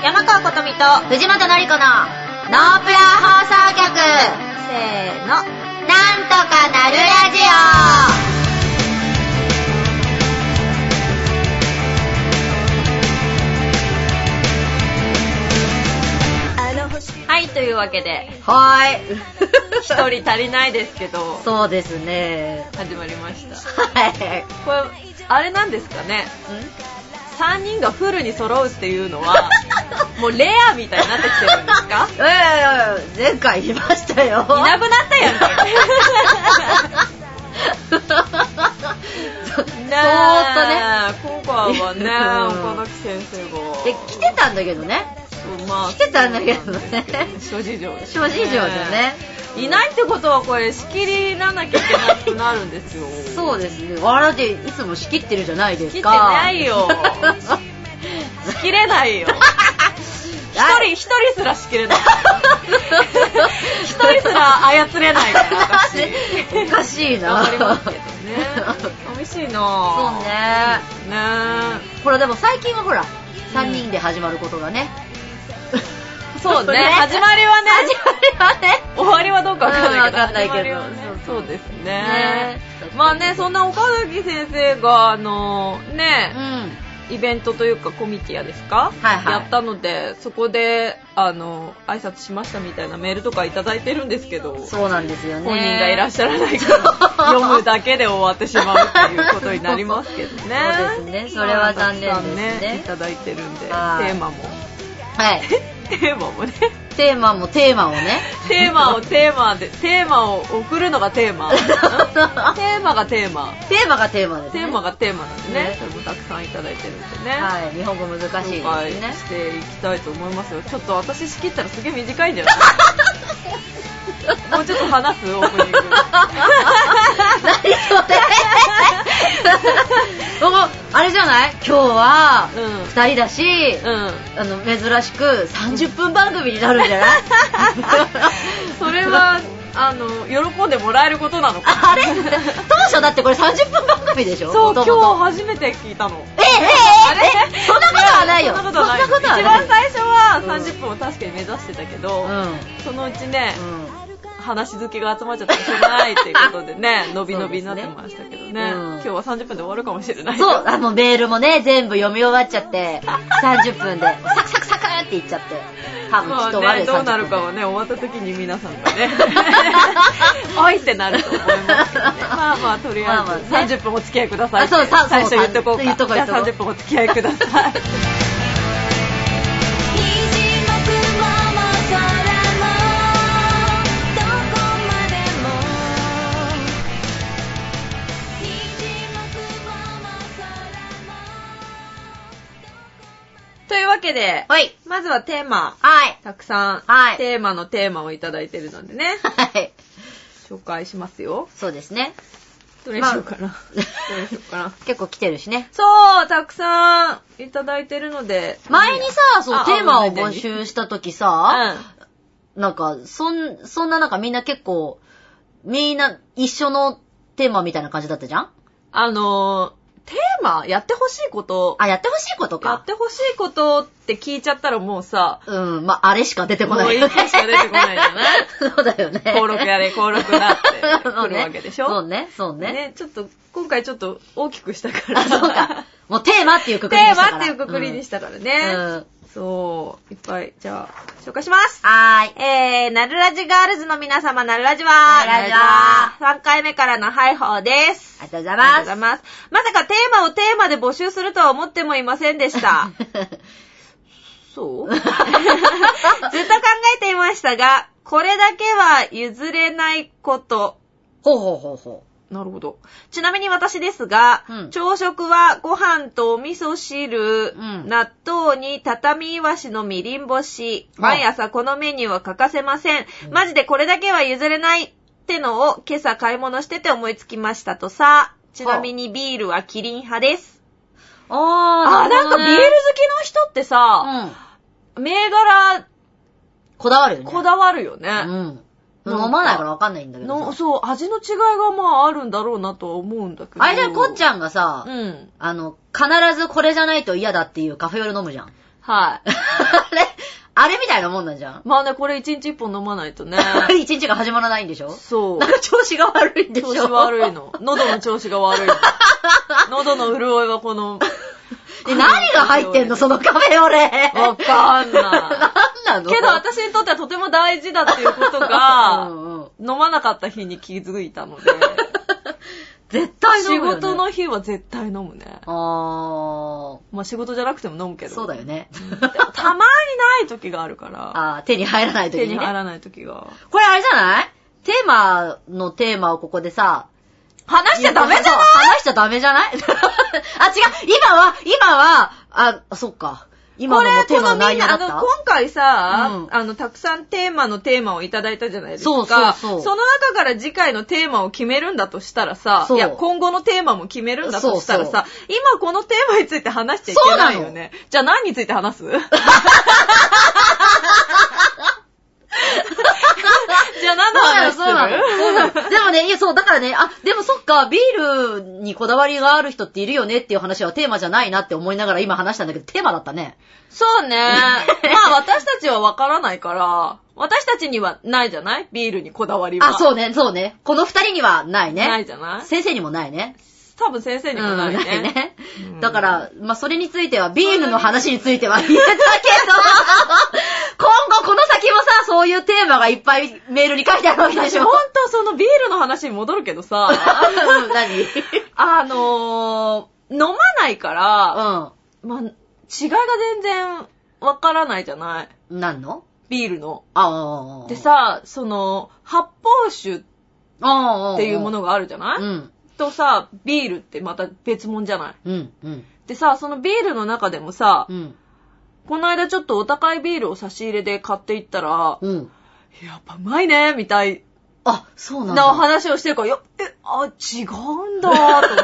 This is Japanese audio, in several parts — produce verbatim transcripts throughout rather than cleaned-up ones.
山川ことみと藤本のり子のノープラ放送局。 せーの、なんとかなるラジオ。はい、というわけで、 はーい。 一人足りないですけど、 そうですね。 始まりました。 はい。 これ、あれなんですかね。んさんにんがフルに揃うっていうのはもうレアみたいになってきてるんですか？ いやいやいや、前回言いましたよ。 いなくなったやんけ。 そ, そーっとね。 今回はね、岡崎先生が。 で、来てたんだけどね。まあ、来てたんだけどね。 諸事情で、ね。 諸事情でね。 いないってことはこれ仕切らなきゃいけなくなるんですよ。 そうですね。わらでいつも仕切ってるじゃないですか。 仕切ってないよ。仕切れないよ。一人一人すら仕切れない。一人すら操れないから私。 おかしいな。 わかりますけどね。寂しいな。 そうね。 ね。 ほらでも最近はほらさんにんで始まることがね。 そうね。始まりはね。 始まりはね。 終わりはどうかわかんないけど。 わかんないけど。 そうですね。まあね、そんな岡崎先生があのね、イベントというかコミティアですか、はいはい、やったので、そこであの挨拶しましたみたいなメールとかいただいてるんですけど、 そうなんですよね。 本人がいらっしゃらないから読むだけで終わってしまうっていうことになりますけどね。 そうですね。それは残念ですね。 ね、いただいてるんで、テーマも。 はい。 テーマもね。 テーマもテーマをね。 テーマをテーマで、テーマを送るのがテーマ。テーマがテーマ。 テーマがテーマですね。 テーマがテーマなんでね。それもたくさんいただいてるんでね。 はい。日本語難しいですね。 紹介していきたいと思いますよ。ちょっと私仕切ったらすげえ短いんじゃない？もうちょっと話すオープニング。 何それ？あれじゃない？今日はふたりだし、うん、あの珍しくさんじゅっぷん番組になるんじゃない？ それはあの喜んでもらえることなのか。 あれ？当初だってこれさんじゅっぷん番組でしょ？ そう、今日初めて聞いたの。 えええええそんなことはないよ。 そんなことはない。一番最初はさんじゅっぷんを確かに目指してたけど、うん、そのうちね、うん話好きが集まっちゃったらしょうがないっていうことでね、伸び伸びになってましたけどね、ね、うん、今日はさんじゅっぷんで終わるかもしれない。 そう、あのメールもね全部読み終わっちゃってさんじゅっぷんでサクサクサクっていっちゃって多分きっと終わる、 ね、どうなるかはね終わった時に皆さんがねおいってなると思いますけどね。まあまあとりあえず、まあまあね、さんじゅっぷんお付き合いくださいって最初言っとこうか。言っとこう。じゃあさんじゅっぷんお付き合いください。というわけで、はい、まずはテーマ、はい、たくさん、はい、テーマのテーマをいただいてるのでね、はい、紹介しますよ。 そうですね。 どれにしようかな。まあ、どれにしようかな。 結構来てるしね。 そう、たくさんいただいてるので。 前にさ、そう、テーマを募集したときさ、うん、なんか、そん、そんななんかみんな結構、みんな一緒のテーマみたいな感じだったじゃん？ あのー、テーマやってほしいこと。 あ、やってほしいことか。 やってほしいことって聞いちゃったらもうさ。 うん、まあ、あれしか出てこない、 ね。もう一個しか出てこないじゃないそうだよね。 登録やれ、登録だって来るわけでしょそうね、そうね。 ね、ちょっと、今回ちょっと大きくしたから。 あ、そうか。もうテーマっていうくくりにしたから。 テーマっていうくくりにしたからね。うん、そう、いっぱい、じゃあ、紹介します。 はーい。 えー、なるラジガールズの皆様、なるラジは、 なるラジは、 さんかいめからのハイホーです。 ありがとうございます。ありがとうございます。まさかテーマをテーマで募集するとは思ってもいませんでした。そうずっと考えていましたが、これだけは譲れないこと。 ほうほうほうほう。 なるほど。ちなみに私ですが、うん、朝食はご飯とお味噌汁、うん、納豆に畳いわしのみりん干し、毎朝このメニューは欠かせません。うん、マジでこれだけは譲れないってのを今朝買い物してて思いつきましたとさ。ちなみにビールはキリン派です。 あー、 あ、なんかビール好きの人ってさ、うん、銘柄こだわるよね。 こだわるよね。 うん。飲まないからわかんないんだけどの。そう、味の違いがまああるんだろうなとは思うんだけど。 あれじゃこっちゃんがさ、うん、あの、必ずこれじゃないと嫌だっていうカフェオレ飲むじゃん。 はい。 あれあれみたいなもんなんじゃん。 まあね、これ一日一本飲まないとね。 一日が始まらないんでしょ？ そう。 なんか調子が悪いんでしょ？ 調子悪いの。喉の調子が悪いの。喉の潤いはこの、 で、何が入ってんのそのカフェオレ。 わかんない。 何なの？ けど私にとってはとても大事だっていうことが、うんうん、飲まなかった日に気づいたので。 絶対飲むよね。 仕事の日は絶対飲むね。 あー。 まあ仕事じゃなくても飲むけど。 そうだよね。 でもたまにない時があるから。 あー、手に入らない時に、ね。 手に入らない時が。 これあれじゃない？テーマのテーマをここでさ、 話しちゃダメじゃない？ 話しちゃダメじゃないあ、違う今は、今は、あ、そっか。今のもテーマの内容だった？ これ、このみんな、あの、今回さ、うん、あの、たくさんテーマのテーマをいただいたじゃないですか。 そうそうそう。 その中から次回のテーマを決めるんだとしたらさ、いや、今後のテーマも決めるんだとしたらさ、そうそう今このテーマについて話しちゃいけないよね。じゃあ何について話すじゃあ何の話する？ そうなの、そうなの。でもね、いや、そう、だからね、あ、でもそっか、ビールにこだわりがある人っているよねっていう話はテーマじゃないなって思いながら今話したんだけど、テーマだったね。 そうね。まあ私たちはわからないから、私たちにはないじゃない？ビールにこだわりは。 あ、そうね、そうね。この二人にはないね。 ないじゃない？ 先生にもないね。 多分先生にもないね。うん、ないね。 うん、だから、まあ、それについては、ビールの話については言えたけど、今後この先もさ、そういうテーマがいっぱいメールに書いてあるわけでしょ。 ほんと、そのビールの話に戻るけどさ、 何あのー、飲まないから、うん。まあ、違いが全然わからないじゃない。 何の？ ビールの。 ああ。 でさ、その、発泡酒っていうものがあるじゃない？うん。とさ、ビールってまた別物じゃない？ うんうん。 でさ、そのビールの中でもさ、 うん、 この間ちょっとお高いビールを差し入れで買っていったら、 うん、 やっぱうまいねみたいあ、そうなんだ。 な話をしてるから、よえ、あ、違うんだと思って。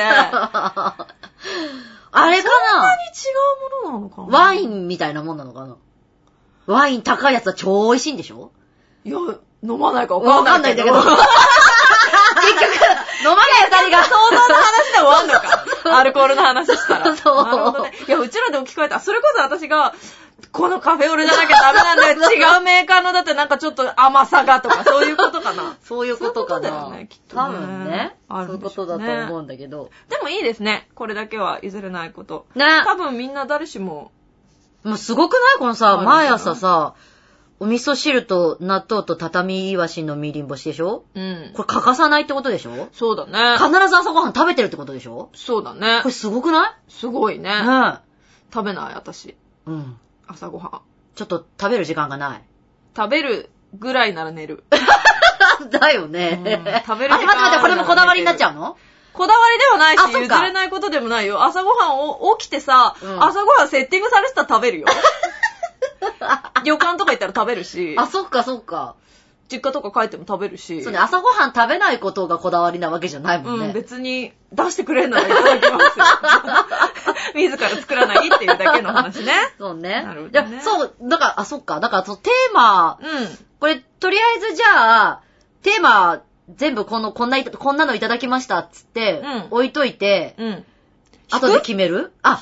あれかな？ そんなに違うものなのかな？ ワインみたいなもんなのかな？ワイン高いやつは超美味しいんでしょ？ いや、飲まないかわかんないけど。 わかんないんだけど。結局、飲まない二人が。 想像の話で終わんのか。アルコールの話したら。 そう。 なるほどね。いや、うちらでも聞こえた。それこそ私が、このカフェオレじゃなきゃダメなんだよ。違うメーカーのだってなんかちょっと甘さがとか、そういうことかな。 そういうことかな。 そういうことだよね、きっと、 ね。多分ね。 あるそういうことだと思うんだけど。 でもいいですね。これだけは譲れないこと。 ね。 多分みんな誰しも。 もうすごくない？このさ、毎朝さ、お味噌汁と納豆と畳イワシのみりん干しでしょ？ うん。 これ欠かさないってことでしょ？ そうだね。 必ず朝ごはん食べてるってことでしょ？ そうだね。 これすごくない？ すごいね。 うん。 食べない、私。 うん。 朝ごはん。 ちょっと食べる時間がない。 食べるぐらいなら寝る。 だよね。 うん、食べる時間。あ、待って待って、これもこだわりになっちゃうの？ こだわりではないし、譲れないことでもないよ。朝ごはんを起きてさ、うん、朝ごはんセッティングされてたら食べるよ。旅館とか行ったら食べるし。 あ、そっかそっか。 実家とか帰っても食べるし。 そうね、朝ごはん食べないことがこだわりなわけじゃないもんね。 うん、別に出してくれんならいただきますよ。自ら作らないっていうだけの話ね。 そうね。 なるほどね。 いや、そう、だから、あ、そっか。だから、そのテーマ、 うん。 これ、とりあえずじゃあ、テーマ、全部この、こんな、こんなのいただきましたっつって、うん、置いといて、 うん。 後で決める？あ、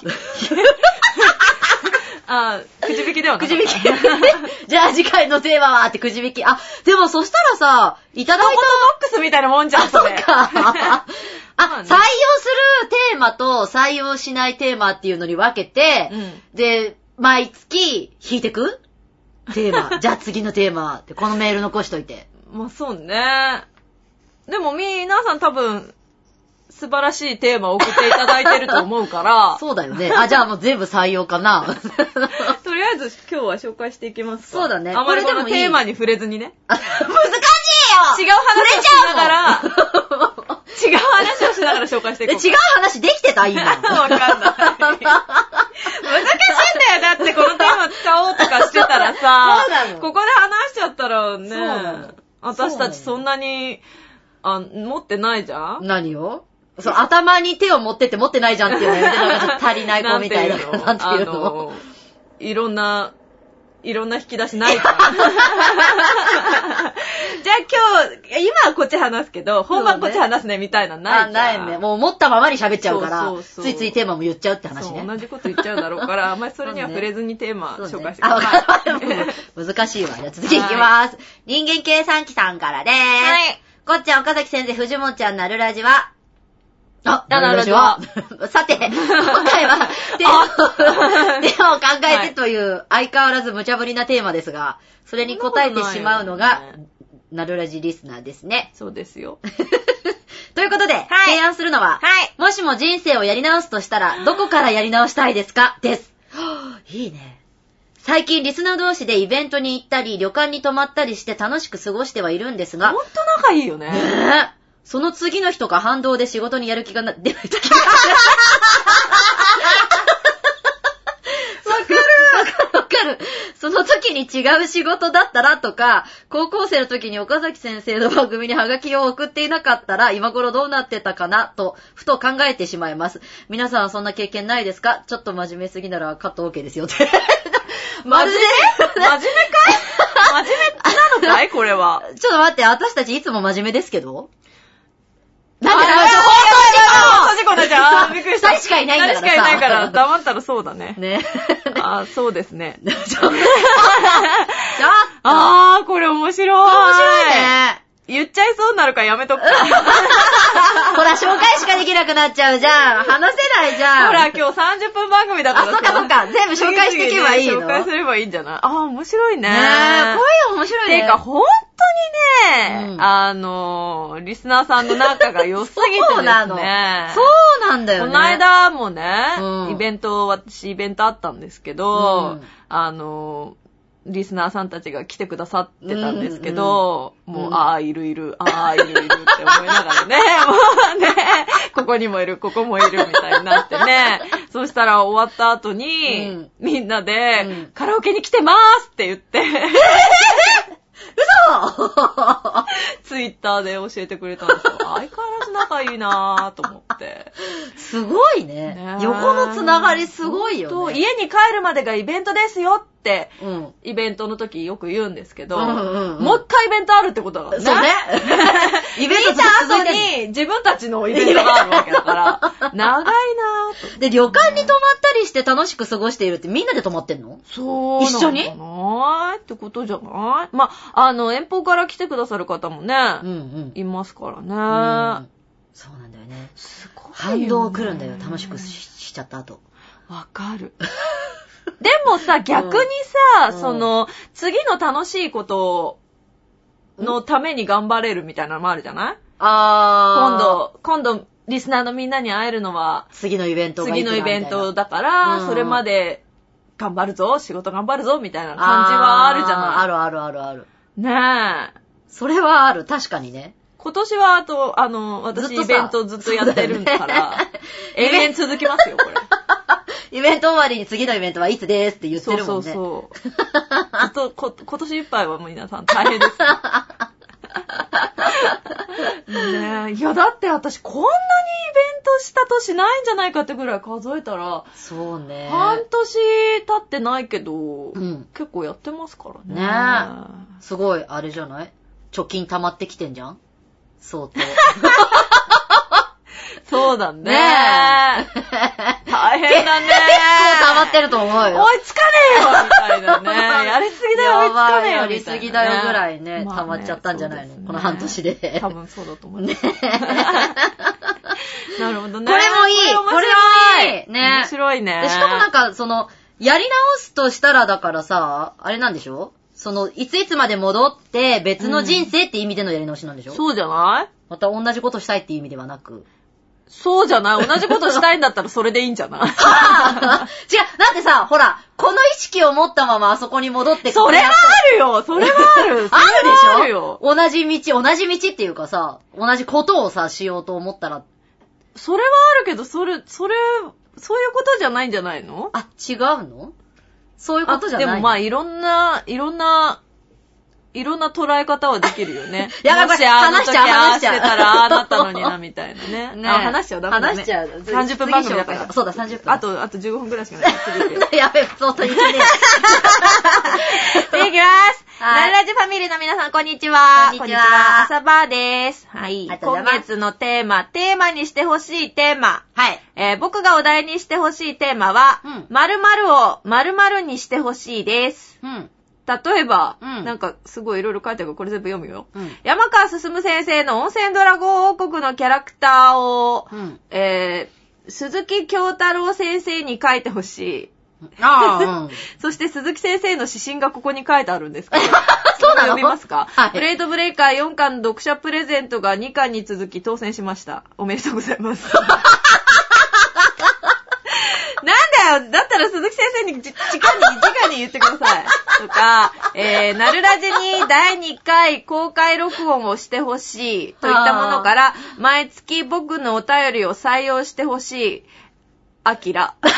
あ、くじ引きではなかった。 くじ引き。じゃあ次回のテーマはってくじ引き。あ、でもそしたらさ、いただいた。 トマトボックスみたいなもんじゃん、それ。 あ、そっか。あ、採用するテーマと採用しないテーマっていうのに分けて、 うん、 で、毎月引いてくテーマ。じゃあ次のテーマって、このメール残しといて。 まあそうね。でも皆さん多分、素晴らしいテーマを送っていただいてると思うから。 そうだよね。あ、じゃあもう全部採用かな。 とりあえず今日は紹介していきますか。 そうだね。 あまりこのテーマに触れずにね。 難しいよ。 違う話をしながら、違う話をしながら紹介していこう。 違う話できてた今。 わかんない。難しいんだよ。だってこのテーマ使おうとかしてたらさ、 そうなの。 ここで話しちゃったらね、 そうなの。 私たちそんなに、あ、持ってないじゃん？ 何を？そう、頭に手を持ってって持ってないじゃんっていうのやめて、なんかちょっと足りない子みたいな。 なんていうの？あの、いろんな、いろんな引き出しないから。 じゃあ今日、今はこっち話すけど、本番こっち話すねみたいなのないじゃん。 あ、ないね。もう持ったままに喋っちゃうから、そうそうそう、ついついテーマも言っちゃうって話ね。 そう、同じこと言っちゃうだろうから、あんまりそれには触れずにテーマ紹介してください。ね、難しいわ。じゃあ続きいきます。人間計算機さんからでーす。はい。こっちゃん、岡崎先生、藤本ちゃん、なるラジは、あ、なるラジはさて、今回は、テーマを、テーマを考えてという、相変わらず無茶ぶりなテーマですが、それに答えてしまうのが、なるラジリスナーですね。 そうですよ。 ということで、はい、提案するのは、はい、もしも人生をやり直すとしたら、どこからやり直したいですかです。いいね。最近リスナー同士でイベントに行ったり、旅館に泊まったりして楽しく過ごしてはいるんですが、 ほんと仲いいよね。ねえ。その次の日とか反動で仕事にやる気がな、出ない時が。わかるわかるわかる。その時に違う仕事だったらとか、高校生の時に岡崎先生の番組にハガキを送っていなかったら、今頃どうなってたかなと、ふと考えてしまいます。皆さんはそんな経験ないですか？ちょっと真面目すぎならカット OK ですよって。 マジで真面目かい真面目なのかいこれは。 ちょっと待って、私たちいつも真面目ですけどなんでだよ、放送事故だじゃん。びっくりした。 ふたりしかいないんだからさ。ふたりしかいないから、黙ったらそうだね。 ね。 あ、そうですね。 ちょっと。 あー、これ面白い。 面白いね。 言っちゃいそうになるからやめとくか。 ほら、紹介しかできなくなっちゃうじゃん。話せないじゃん。 ほら、今日さんじゅっぷん番組だからさ。 あ、そっかそっか。全部紹介していけばいいの。 紹介すればいいんじゃない？あー、面白いね。 ねえ、こういうの面白いね。 てか、ほんとにね、うん、あの、リスナーさんの仲が良すぎてですね。そうなの。 そうなんだよね。 この間もね、うん、イベント、私イベントあったんですけど、うん、あの、リスナーさんたちが来てくださってたんですけど、うんうん、もう、うん、ああ、いるいる、ああ、いるいるって思いながらね、もうね、ここにもいる、ここもいるみたいになってね、そしたら終わった後に、うん、みんなで、うん、カラオケに来てまーすって言って、 嘘ツイッターで教えてくれたんですよ。相変わらず仲いいなぁと思って。 すごいね。ね横のつながりすごいよね。 家に帰るまでがイベントですよって、うん、イベントの時よく言うんですけど、うんうんうん、もう一回イベントあるってことだからね。 そうね。 イベント見た後に自分たちのイベントがあるわけだから、長いなぁと。 で、旅館に泊まったりして楽しく過ごしているってみんなで泊まってんの？ そう一緒に？ ないってことじゃない？まあ、あの、遠方から来てくださる方もね、うんうん、いますからね、うん。 そうなんだよね。 すごいよね。 反動来るんだよ、楽しく し, しちゃった後。 わかる。でもさ、逆にさ、うん、その、次の楽しいことのために頑張れるみたいなのもあるじゃない？あー。今度、今度、リスナーのみんなに会えるのは、 次のイベントが次のイベントだから、うん、それまで頑張るぞ、仕事頑張るぞ、みたいな感じはあるじゃない？ あるあるあるある。 ねえ。 それはある、確かにね。 今年は、あと、あの、私イベントずっとやってるんだから、ね、永遠続きますよ、これ。 イベント終わりに次のイベントはいつですって言ってるもんね。 そうそうそう。ずっとこ、今年いっぱいは皆さん大変です。ねえ。いや、だって私こんなにイベントした年ないんじゃないかってぐらい数えたら、 そうね。 半年経ってないけど、うん、結構やってますからね。 ねえ。すごい、あれじゃない？貯金溜まってきてんじゃん？相当。 そうだね。ね大変だね。結構溜まってると思うよ。 追いつかねえよみたいなね。やりすぎだよ、追いつかねえよ。 やりすぎだよぐらいね、溜まっちゃったんじゃないの、ね、この半年で。 多分そうだと思う。ね、なるほどね。 これもいい。これもいい。ね。 面白いね。 でしかもなんか、その、やり直すとしたらだからさ、あれなんでしょ？その、いついつまで戻って別の人生って意味でのやり直しなんでしょ？ うん、そうじゃない？ また同じことしたいっていう意味ではなく。 そうじゃない？同じことしたいんだったらそれでいいんじゃない？違う。 だってさ、ほら、この意識を持ったままあそこに戻ってくる。 それはあるよ。それはある。 あるでしょ？あるよ。同じ道、同じ道っていうかさ、同じことをさ、しようと思ったら。 それはあるけど、それ、それ、そういうことじゃないんじゃないの？ あ、違うの？そういうことじゃないの？ でもまあ、いろんな、いろんな、いろんな捉え方はできるよね。 やばい、 もしあの時ああしてたらああなったのにな、みたいなね。ね、あ、話しちゃうダメだね。 話しちゃう。 さんじゅっぷん番組だから。 そうだ、さんじゅっぷん。 あと、あとじゅうごふんくらいしかない。 やべえ、相当いちねん。 次行きます。ライラジフファミリーの皆さん、こんにちは。 こんにちは。 朝バーです。はい。今月のテーマ、テーマにしてほしいテーマ。 はい。 えー、僕がお題にしてほしいテーマは、うん、〇〇を〇〇にしてほしいです。うん。例えば、うん、なんかすごいいろいろ書いてあるからこれ全部読むよ。うん、山川進先生の温泉ドラゴン王国のキャラクターを、うん、えー、鈴木京太郎先生に書いてほしい。ああ、うん、そして鈴木先生の指針がここに書いてあるんですけど。 そうなの？ 読みますか？ はい。 ブレイドブレイカーよんかん読者プレゼントがにかんに続き当選しました。おめでとうございます。なんだよ、だったら鈴木先生にじ、直に、直に言ってください。とか、えー、なるラジにだいにかい公開録音をしてほしい。といったものから、毎月僕のお便りを採用してほしい。アキラ。ちょっと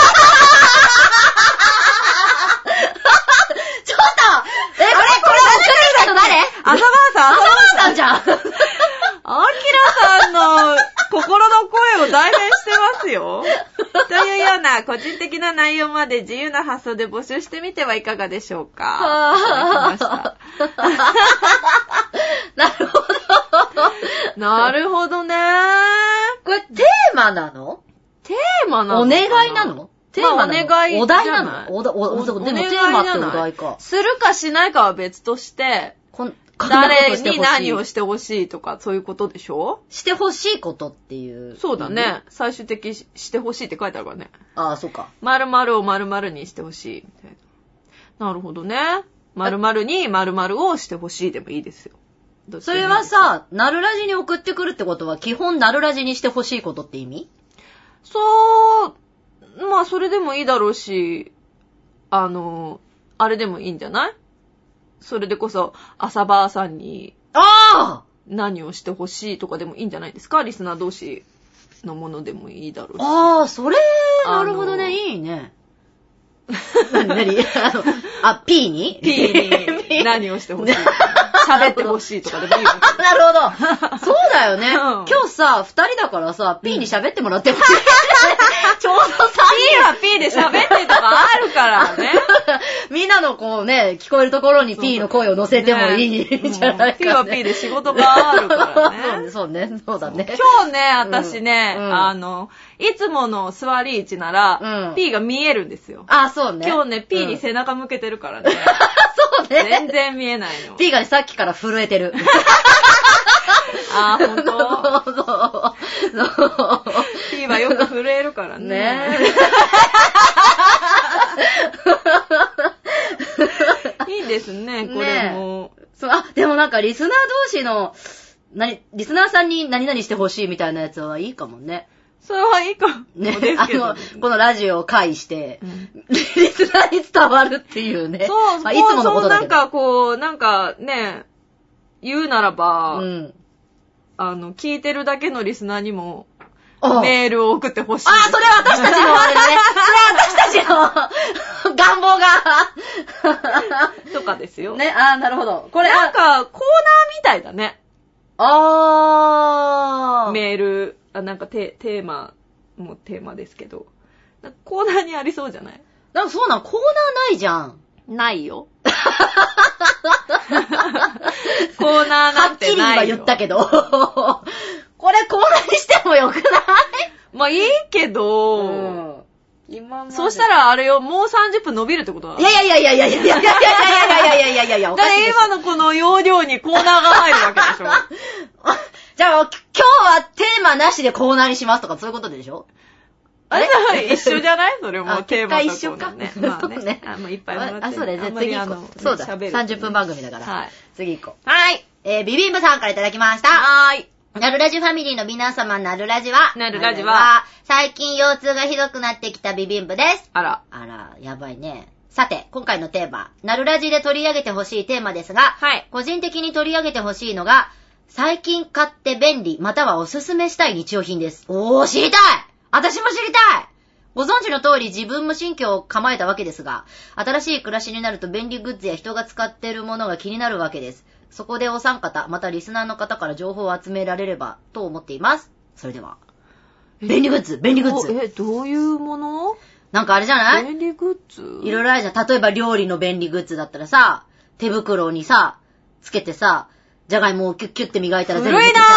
え、これ、これ、送ってきたの誰？ 朝バーさん、 朝バーさんじゃん。 アキラさんの心の声を代弁してますよ。というような個人的な内容まで自由な発想で募集してみてはいかがでしょうか。 なるほど。 なるほどね。 これテーマなの？ テーマなの？ お願いなの？テーマなの？ まあ、お願い。 お題なの？おだ、お、お、でもテーマってお題か。 するかしないかは別として、こん誰に何をしてほしいとか、そういうことでしょ？ してほしいことっていう。 そうだね。最終的ししてほしいって書いてあるからね。 ああ、そうか。 〇〇を〇〇にしてほしいみたいな。なるほどね。〇〇に〇〇をしてほしいでもいいですよ。 それはさ、なるラジに送ってくるってことは、基本なるラジにしてほしいことって意味？ そう、まあそれでもいいだろうし、あの、あれでもいいんじゃない？それでこそ、朝バーさんに、 ああ何をしてほしいとかでもいいんじゃないですか？リスナー同士のものでもいいだろうし。 ああ、それ、なるほどね、いいね。なになにあの、あ、P に ?P に何をしてほしい喋ってほしいとかでもいいわけ。 なるほど。そうだよね。うん、今日さ、二人だからさ、P に喋ってもらってもいい、ちょうどさ、 P は P で喋ってとかあるからね。 みんなのこうね、聞こえるところに P の声を乗せてもいいんじゃないか、ね。 P は P で仕事があるからね。そうね、そうだね。 今日ね、私ね、うんうん、あの、いつもの座り位置なら、うん、P が見えるんですよ。 あ、そうね。 今日ね、P に背中向けてるからね。 そうね。 全然見えないの。 P がね、さっきから震えてる。 あー、ほんと？そうそう。P はよく震えるからね。ねいいですね、これも。 ね、そう、あ、でもなんかリスナー同士の、なに、リスナーさんに何々してほしいみたいなやつはいいかもね。 それはいいかも。 ね、あの、このラジオを介して、うん、リスナーに伝わるっていうね。 そう、そう、 いつものことだけど。 なんかこう、なんかね、言うならば、うん、あの、聞いてるだけのリスナーにも、メールを送ってほしい。 ああ、それは私たちのあれだね。それは私たちの願望が。 とかですよ。 ね、ああ、なるほど。 これなんか、コーナーみたいだね。 ああ。 メール、あ、なんかテ、テーマ、もうテーマですけど。なんかコーナーにありそうじゃない？ なんかそうなん、コーナーないじゃん。 ないよ。コーナーなんてないよ。 はっきり今言ったけど。これコーナーにしてもよくない？ まあいいけど、うん、今までそしたらあれよ、もうさんじゅっぷん伸びるってことだ。 いやいやいやいやいやいやいやいやいやいやいやいやいや、おかしいです。 だから今のこの容量にコーナーが入るわけでしょ。 じゃあ今日はテーマなしでコーナーにしますとかそういうことでしょ？ あれ一緒じゃない？それもテーマと一緒か。 ね。まあね。あ、もういっぱいもらって。 あ、そうだね。次行こう。そうだ。さんじゅっぷん番組だから。 はい。 次行こう。はい。 えー、ビビンブさんからいただきました。 はーい。 なるラジファミリーの皆様、なるラジはなるラジは最近腰痛がひどくなってきたビビンブです。 あら。 あら、やばいね。さて、今回のテーマ、なるラジで取り上げてほしいテーマですが、 はい。 個人的に取り上げてほしいのが、最近買って便利、またはおすすめしたい日用品です。おー、知りたい！私も知りたい！ご存知の通り自分も新居を構えたわけですが、新しい暮らしになると便利グッズや人が使っているものが気になるわけです。そこでお三方、またリスナーの方から情報を集められればと思っています。それでは。便利グッズ、便利グッズ。 え、どういうもの？ なんかあれじゃない？ 便利グッズ？ いろいろあるじゃん。例えば料理の便利グッズだったらさ、手袋にさ、 つけてさ、じゃがいもをキュッキュッて磨いたら全部古いなぁ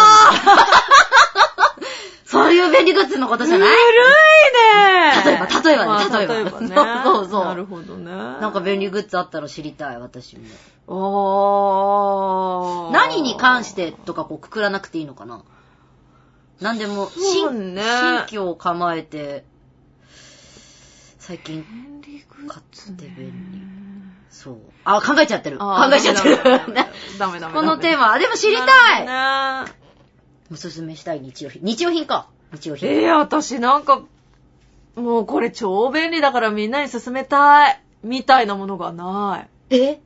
そういう便利グッズのことじゃない？ 古いね例えば、例えばね、例えば。 例えばね。 そうそう。 なるほどね。 なんか便利グッズあったら知りたい、私も。 あー。 何に関してとかこうくくらなくていいのかな？なんでも、 新、ね、 新居を構えて、最近、 便利グッズ、ね、 買って便利。そう。あ、考えちゃってる。考えちゃってる。 ダメダメ。 このテーマ、でも知りたい、 ね、 おすすめしたい日用品。日用品か。日用品。 えー、私なんか、もうこれ超便利だからみんなに勧めたい。みたいなものがない。 え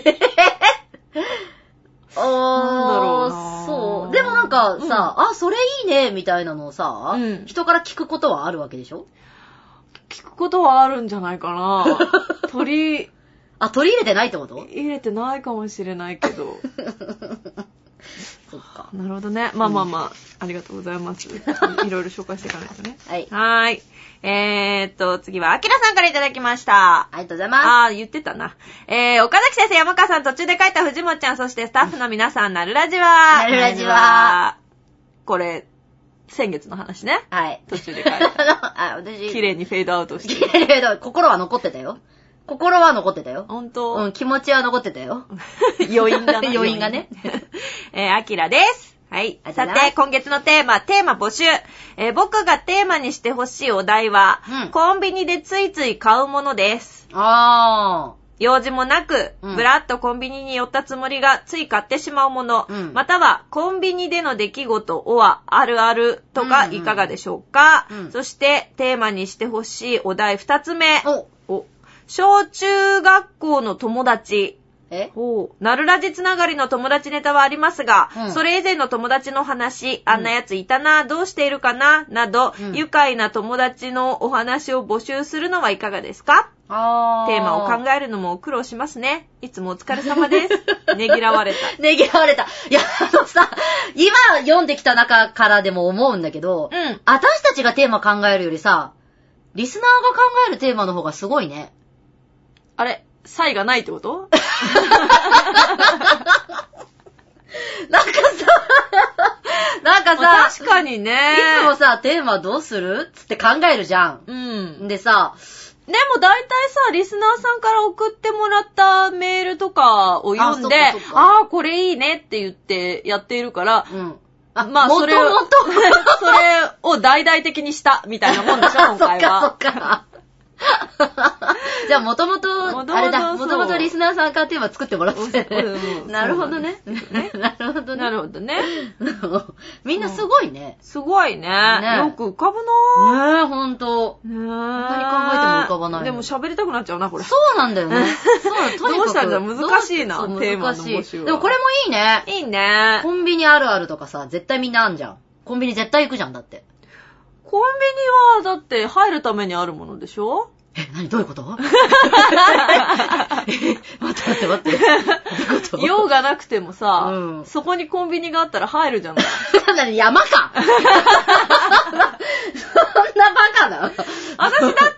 あー、なんだろうな。そう。でもなんかさ、うん、あ、それいいね、みたいなのをさ、うん、人から聞くことはあるわけでしょ？ 聞くことはあるんじゃないかな。取り、 あ、取り入れてないってこと？ 入れてないかもしれないけど。 そっか。 なるほどね。まあまあまあ、うん、ありがとうございます。いろいろ紹介していかないとね。 はい。 はーい。えーっと、次は、あきらさんからいただきました。 ありがとうございます。 あー、言ってたな。えー、岡崎先生、山川さん、途中で書いた藤本ちゃん、そしてスタッフの皆さん、なるラジは。 なるラジは。 これ、先月の話ね。 はい。 途中で書いた。 あ、私。 綺麗にフェードアウトして。 綺麗にフェードアウト。心は残ってたよ。心は残ってたよ。 ほんと？ うん、気持ちは残ってたよ。 余韻がね。 余韻がね。 えー、あきらです。はい。さて、今月のテーマ、テーマ募集。えー、僕がテーマにしてほしいお題は、うん、コンビニでついつい買うものです。 あー。 用事もなく、うん、ぶらっとコンビニに寄ったつもりがつい買ってしまうもの、うん、またはコンビニでの出来事おはあるあるとかいかがでしょうか、うんうん、そしてテーマにしてほしいお題二つ目。おお小中学校の友達。 えおなるラジつながりの友達ネタはありますが、うん、それ以前の友達の話、あんなやついたな、どうしているかな、など、うん、愉快な友達のお話を募集するのはいかがですか？ あテーマを考えるのも苦労しますね。いつもお疲れ様です。ねぎらわれた。 ねぎらわれた。いや、あのさ、今読んできた中からでも思うんだけど、うん、私たちがテーマ考えるよりさ、リスナーが考えるテーマの方がすごいね。 あれ差異がないってこと？ なんかさ、なんかさ、 まあ、確かにね。 いつもさ、テーマどうするつって考えるじゃん。 うん。 でさ、 でも大体さ、リスナーさんから送ってもらったメールとかを読んで、ああー、これいいねって言ってやっているから、うん。あ、まあ、それを、もともとそれを大々的にしたみたいなもんでしょ、今回は。 そっか、そっか。じゃあ、もともと、あれだ、もともとリスナーさんからテーマ作ってもらって。なるほどね。なるほどね。 なるほどね。 みんなすごいね。 すごいね。よく浮かぶなぁ。ねえ、ほんと。ねえ。何考えても浮かばない。 でも喋りたくなっちゃうな、これ。 そうなんだよね。 そう、どうしたんだ、難しいな、テーマの募集は。 でもこれもいいね。 いいね。 コンビニあるあるとかさ、絶対みんなあんじゃん。コンビニ絶対行くじゃん、だって。 コンビニは、だって入るためにあるものでしょ？ え、何どういうこと待って待って待って。どういうこと？ 用がなくてもさ、うん、そこにコンビニがあったら入るじゃない。 なんだね、山かそんなバカな私だって、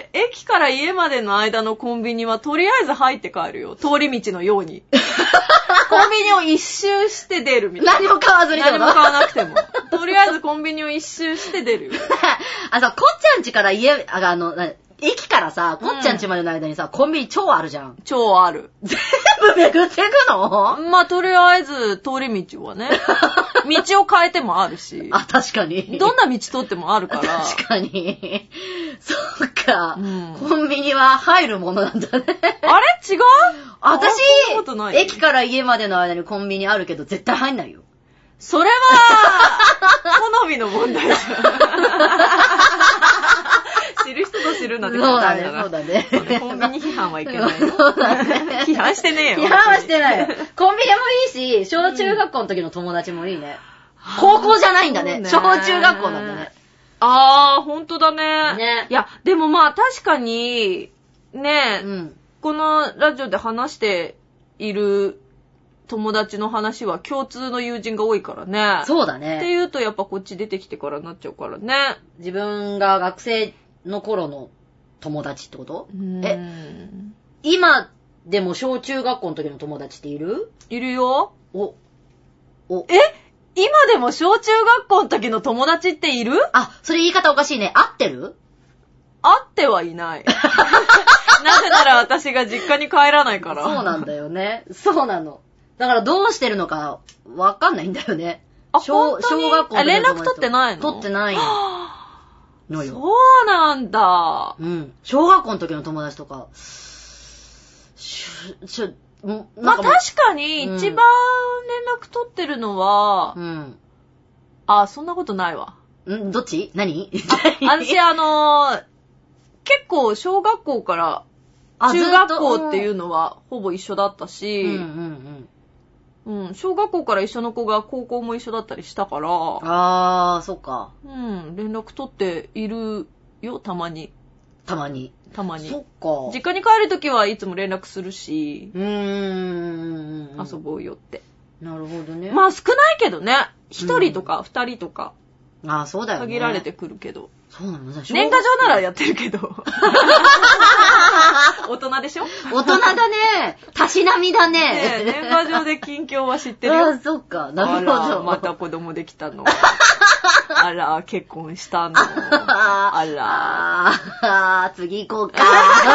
駅から家までの間のコンビニはとりあえず入って帰るよ。通り道のように。コンビニを一周して出るみたいな。 何も買わずに何も買わなくても。とりあえずコンビニを一周して出るよ。 あ、そう、こっちゃん家から家、あ、あの、駅からさ、こっちゃん家までの間にさ、うん、コンビニ超あるじゃん。 超ある。 全部巡ってくの？ まあ、とりあえず、通り道はね。道を変えてもあるし。 あ、確かに。 どんな道通ってもあるから。 確かに。そっか、うん。コンビニは入るものなんだね。あれ違う？ 私、駅から家までの間にコンビニあるけど、絶対入んないよ。 それは、好みの問題じゃん。知る人ぞ知るなんてそうだね、そうだね。 コンビニ批判はいけない。そうだね。批判してねえよ。 批判はしてないよ。コンビニもいいし、小中学校の時の友達もいいね。高校じゃないんだね。小中学校なんだね。 あー、ほんとだね。 ね。 いや、でもまあ確かに、ね、うん、このラジオで話している友達の話は共通の友人が多いからね。 そうだね。 って言うとやっぱこっち出てきてからなっちゃうからね。 自分が学生の頃の友達ってこと？え、今でも小中学校の時の友達っている？ いるよ。 お。お。 え？今でも小中学校の時の友達っている？ あ、それ言い方おかしいね。合ってる？ 合ってはいない。なぜなら私が実家に帰らないから。 そうなんだよね。そうなの。だからどうしてるのかわかんないんだよね。 あ、 小、小学校の時の友達と。 連絡取ってないの？ 取ってないのよ。 そうなんだ。 うん。小学校の時の友達とか、しゅ、しゅ、 まあ確かに一番連絡取ってるのは、うん。あ、そんなことないわ。 んどっち？何？ 私あのー、結構小学校から中学校っていうのはほぼ一緒だったし、うんうんうん。うん、小学校から一緒の子が高校も一緒だったりしたから、 あー、そっか。 うん、連絡取っているよ、たまに。 たまに。 たまに。 そっか。 実家に帰るときはいつも連絡するし、 うーん。 遊ぼうよって。 なるほどね。 まあ少ないけどね。一人とか二人とか。 ああ、そうだよね。 限られてくるけど。 そうなの？ 年賀状ならやってるけど。大人でしょ？ 大人だね。たしなみだね。 ね年賀状で近況は知ってるよ。 あ、そっか。なるほど。 あら、また子供できたの。あら、結婚したの。あら。 あー、次行こうか。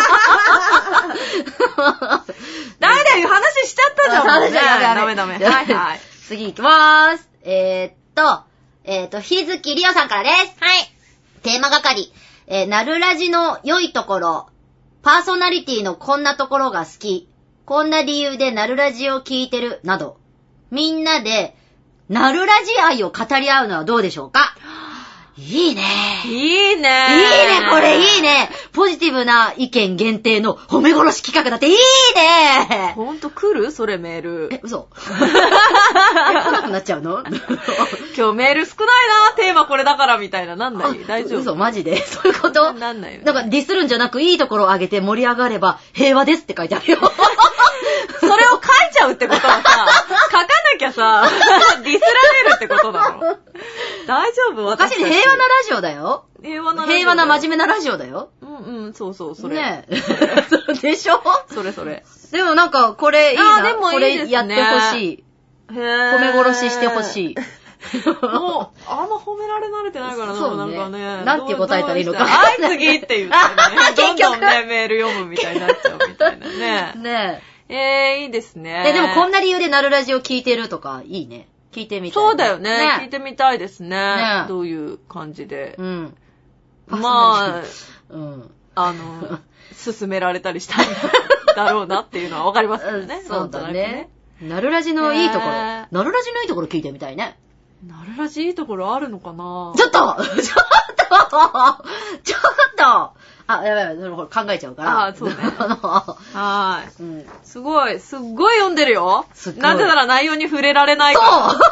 ダメだよ、話しちゃったじゃん。 話しちゃった。 ダメダメ。はいはい。 次行きまーす。えー、っと、えー、っと、日月りおさんからです。 はい。 テーマ係。えー、なるラジの良いところ。パーソナリティのこんなところが好き。こんな理由でなるラジを聞いてる。など。みんなで、なるラジ愛を語り合うのはどうでしょうか？いいね。 いいね。 いいね、これいいね。ポジティブな意見限定の褒め殺し企画だっていいね。 ほんと来る？それメール。 え、嘘。え、来なくなっちゃうの？ 今日メール少ないな、テーマこれだからみたいな。なんない？大丈夫？ 嘘、マジで？そういうこと？ なんないよね。 なんかディスるんじゃなくいいところを上げて盛り上がれば平和ですって書いてあるよ。 それを書いちゃうってことはさ、書かなきゃさ、ディスられるってことだろ。大丈夫？ 私平和なラジオだよ。 平和なラジオ。 平和な真面目なラジオだよ。 うんうん、そうそう、それ。 ねえ。でしょ？ それそれ。 でもなんか、これいいな。 あ、でもいいですね。 これやってほしい。 へぇ褒め殺ししてほしい。 もう、あんま褒められ慣れてないからな、 そうね、 なんかね。 なんて答えたらいいのか。 はい、次って言ってね。どんどんね、メール読むみたいになっちゃうみたいなね。 ねえ。えー、いいですね。 え、でもこんな理由でなるラジオ聞いてるとか、いいね。聞いてみたい。 そうだよね。 ね聞いてみたいですね。ねどういう感じで。 うん。 まあ、 うん。 あの、勧められたりしたんだろうなっていうのはわかりますからね。 そうだね。なるラジのいいところ。なるラジのいいところ聞いてみたいね。 なるラジいいところあるのかな？ ちょっとちょっとちょっとあ、やばいやばい、考えちゃうから。 あ、そうね。はい、うん。すごい、すっごい読んでるよ。なぜなら内容に触れられないから。そう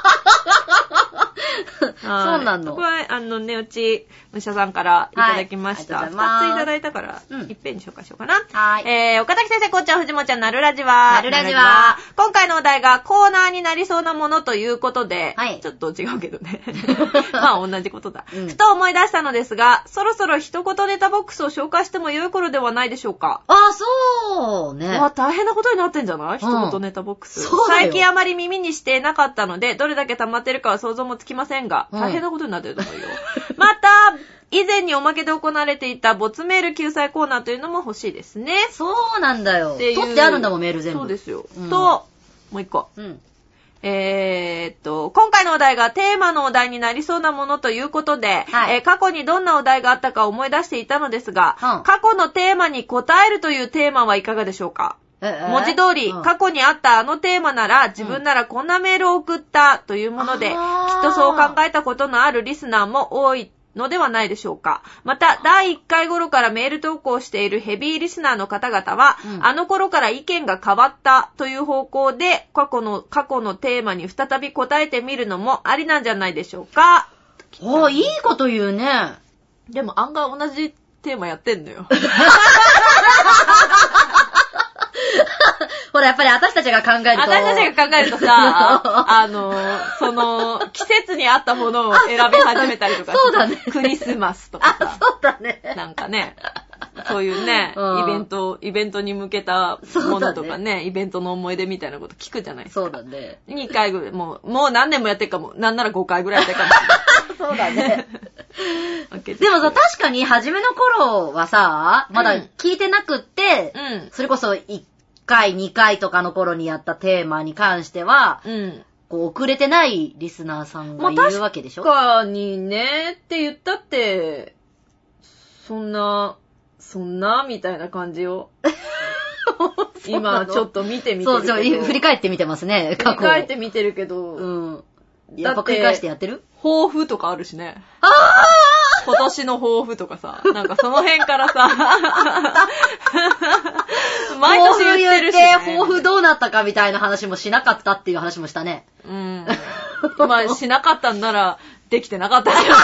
そうなの。これ、あのね、うち、むしゃさんからいただきました。二、はい、ついただいたから、うん、いっぺんに紹介しようかな。はい。えー、岡崎先生、こっちゃん、藤もちゃん、なるラジは。なるラジは。今回のお題がコーナーになりそうなものということで、はい。ちょっと違うけどね。まあ、同じことだ、うん。ふと思い出したのですが、そろそろ一言ネタボックスを紹介しても良い頃ではないでしょうか。 あ、そうね。 わ、大変なことになってんじゃない？一言ネタボックス。そうだよ。最近あまり耳にしてなかったので、どれだけ溜まってるかは想像もつきませんが、大変なことになってると思うよ。また、以前におまけで行われていたボツメール救済コーナーというのも欲しいですね。 そうなんだよ。取ってあるんだもん、メール全部。 そうですよ。うん、と、もう一個。うん、えーっと、今回のお題がテーマのお題になりそうなものということで、はい、えー、過去にどんなお題があったか思い出していたのですが、うん、過去のテーマに答えるというテーマはいかがでしょうか？文字通り、うん、過去にあったあのテーマなら、自分ならこんなメールを送ったというもので、うん、きっとそう考えたことのあるリスナーも多いのではないでしょうか。また、だいいっかい頃からメール投稿しているヘビーリスナーの方々は、うん、あの頃から意見が変わったという方向で、過去の、過去のテーマに再び答えてみるのもありなんじゃないでしょうか。 おー、いいこと言うね。 でも案外同じテーマやってんのよ。 ほら、やっぱり私たちが考えると。 私たちが考えるとさ、あの、その、季節に合ったものを選び始めたりとか。 そうだね。 クリスマスとかさ。 あ、そうだね。 なんかね。 そういうね、うん、イベント、イベントに向けたものとか ね, ね、イベントの思い出みたいなこと聞くじゃないですか。 そうだね。 にかいぐらい、もう、もう何年もやってるかも、なんならごかいぐらいやってるかもしれない。 そうだね。でもさ、確かに初めの頃はさ、まだ聞いてなくって、うん、それこそいっかい、にかいとかの頃にやったテーマに関しては、うん、こう遅れてないリスナーさんがいるわけでしょ？ まあ、確かにね、って言ったって、そんな、そんな、みたいな感じを。今ちょっと見てみてるけど。そうそう、 振り返ってみてますね、 過去。振り返ってみてるけど。うん。 やっぱ繰り返してやってる？ 抱負とかあるしね。ああ今年の抱負とかさ、なんかその辺からさ、毎年言ってるし、ね。 抱負言って、抱負どうなったかみたいな話もしなかったっていう話もしたね。 うん。まあ、しなかったんなら、できてなかったけど。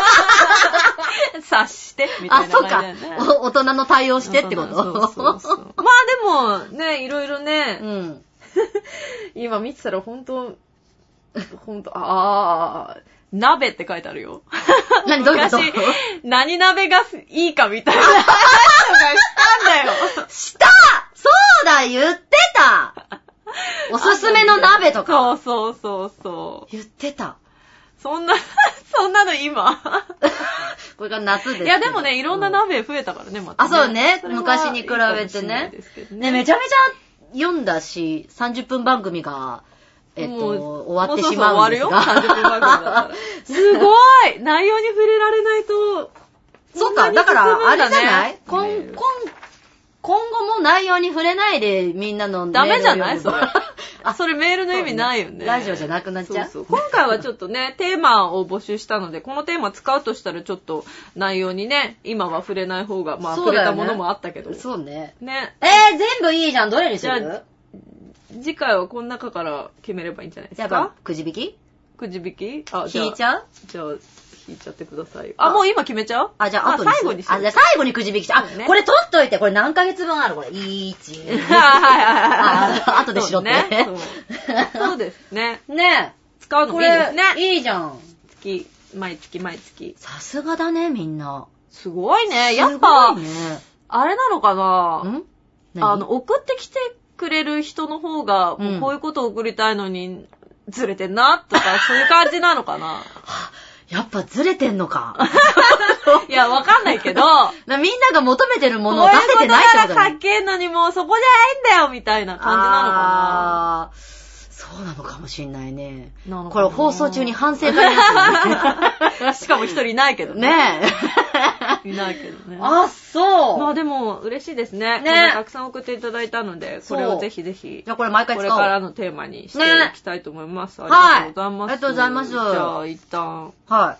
察して、みたいな感じだよね。 あ、そうか。大人の対応してってこと？そうそうそう。まあでも、ね、いろいろね、うん、今見てたら本当ほんと、あー、鍋って書いてあるよ。 何、どういうこと？ 昔、何鍋がいいかみたいな話とかしたんだよ。 したそうだ、言ってたおすすめの鍋とか。 そうそうそうそう。 言ってた。 そんな、そんなの今。 これが夏です。 いやでもね、いろんな鍋増えたからね、また、ね。 あ、そうね。昔に比べてね。ね、めちゃめちゃ読んだし、さんじゅっぷん番組が、えっと、終わってしまうんですが。もうそうそう終わるよ。さんじゅっぷん番組だったら。すごい内容に触れられないと。 そうか、だから、あれじゃない、今、今、今後も内容に触れないでみんなのダメじゃないそれ。あ、それメールの意味ないよね。 ラジオじゃなくなっちゃう。そうそう。今回はちょっとね、テーマを募集したので、このテーマ使うとしたらちょっと内容にね、今は触れない方が、まあ、ね、触れたものもあったけど。 そうね。 ね。 えー、全部いいじゃん。どれにする？ 次回はこの中から決めればいいんじゃないですか？ じゃあ、くじ引き？ くじ引き？あ、 引いちゃう？ じゃあ、引いちゃってください。あ、もう今決めちゃう？ あ、じゃあ、あと最後にしよう。 あ、じゃあ最後にくじ引きしあ、ね、これ取っといて。これ何ヶ月分あるこれ。いち、に、はいはいはい。あ、後でしろって。 ね、そう。そうですね。 ね使うのもいいですね。 いいじゃん。 月、毎月毎月。 さすがだね、みんな。 すごいね。やっぱ、ね、あれなのかな？ん？あの、送ってきてくれる人の方が、うん、もうこういうことを送りたいのに、ずれてんな、とか、そういう感じなのかな。 やっぱずれてんのか。 いや、わかんないけど。 みんなが求めてるものを出せてないってことだね。 こういうことなら書けんのにもうそこじゃないんだよ、みたいな感じなのかな。 あー。そうなのかもしんないね。これ放送中に反省会ですよね。しかも一人いないけどね。 ねえ。いないけどね。 あ、そう。 まあでも嬉しいですね。ね。たくさん送っていただいたので、これをぜひぜひ。 じゃあこれ毎回使おう。 これからのテーマにしていきたいと思います。 ね、 ありがとうございます。 はい。ありがとうございます。じゃあ一旦。 はい。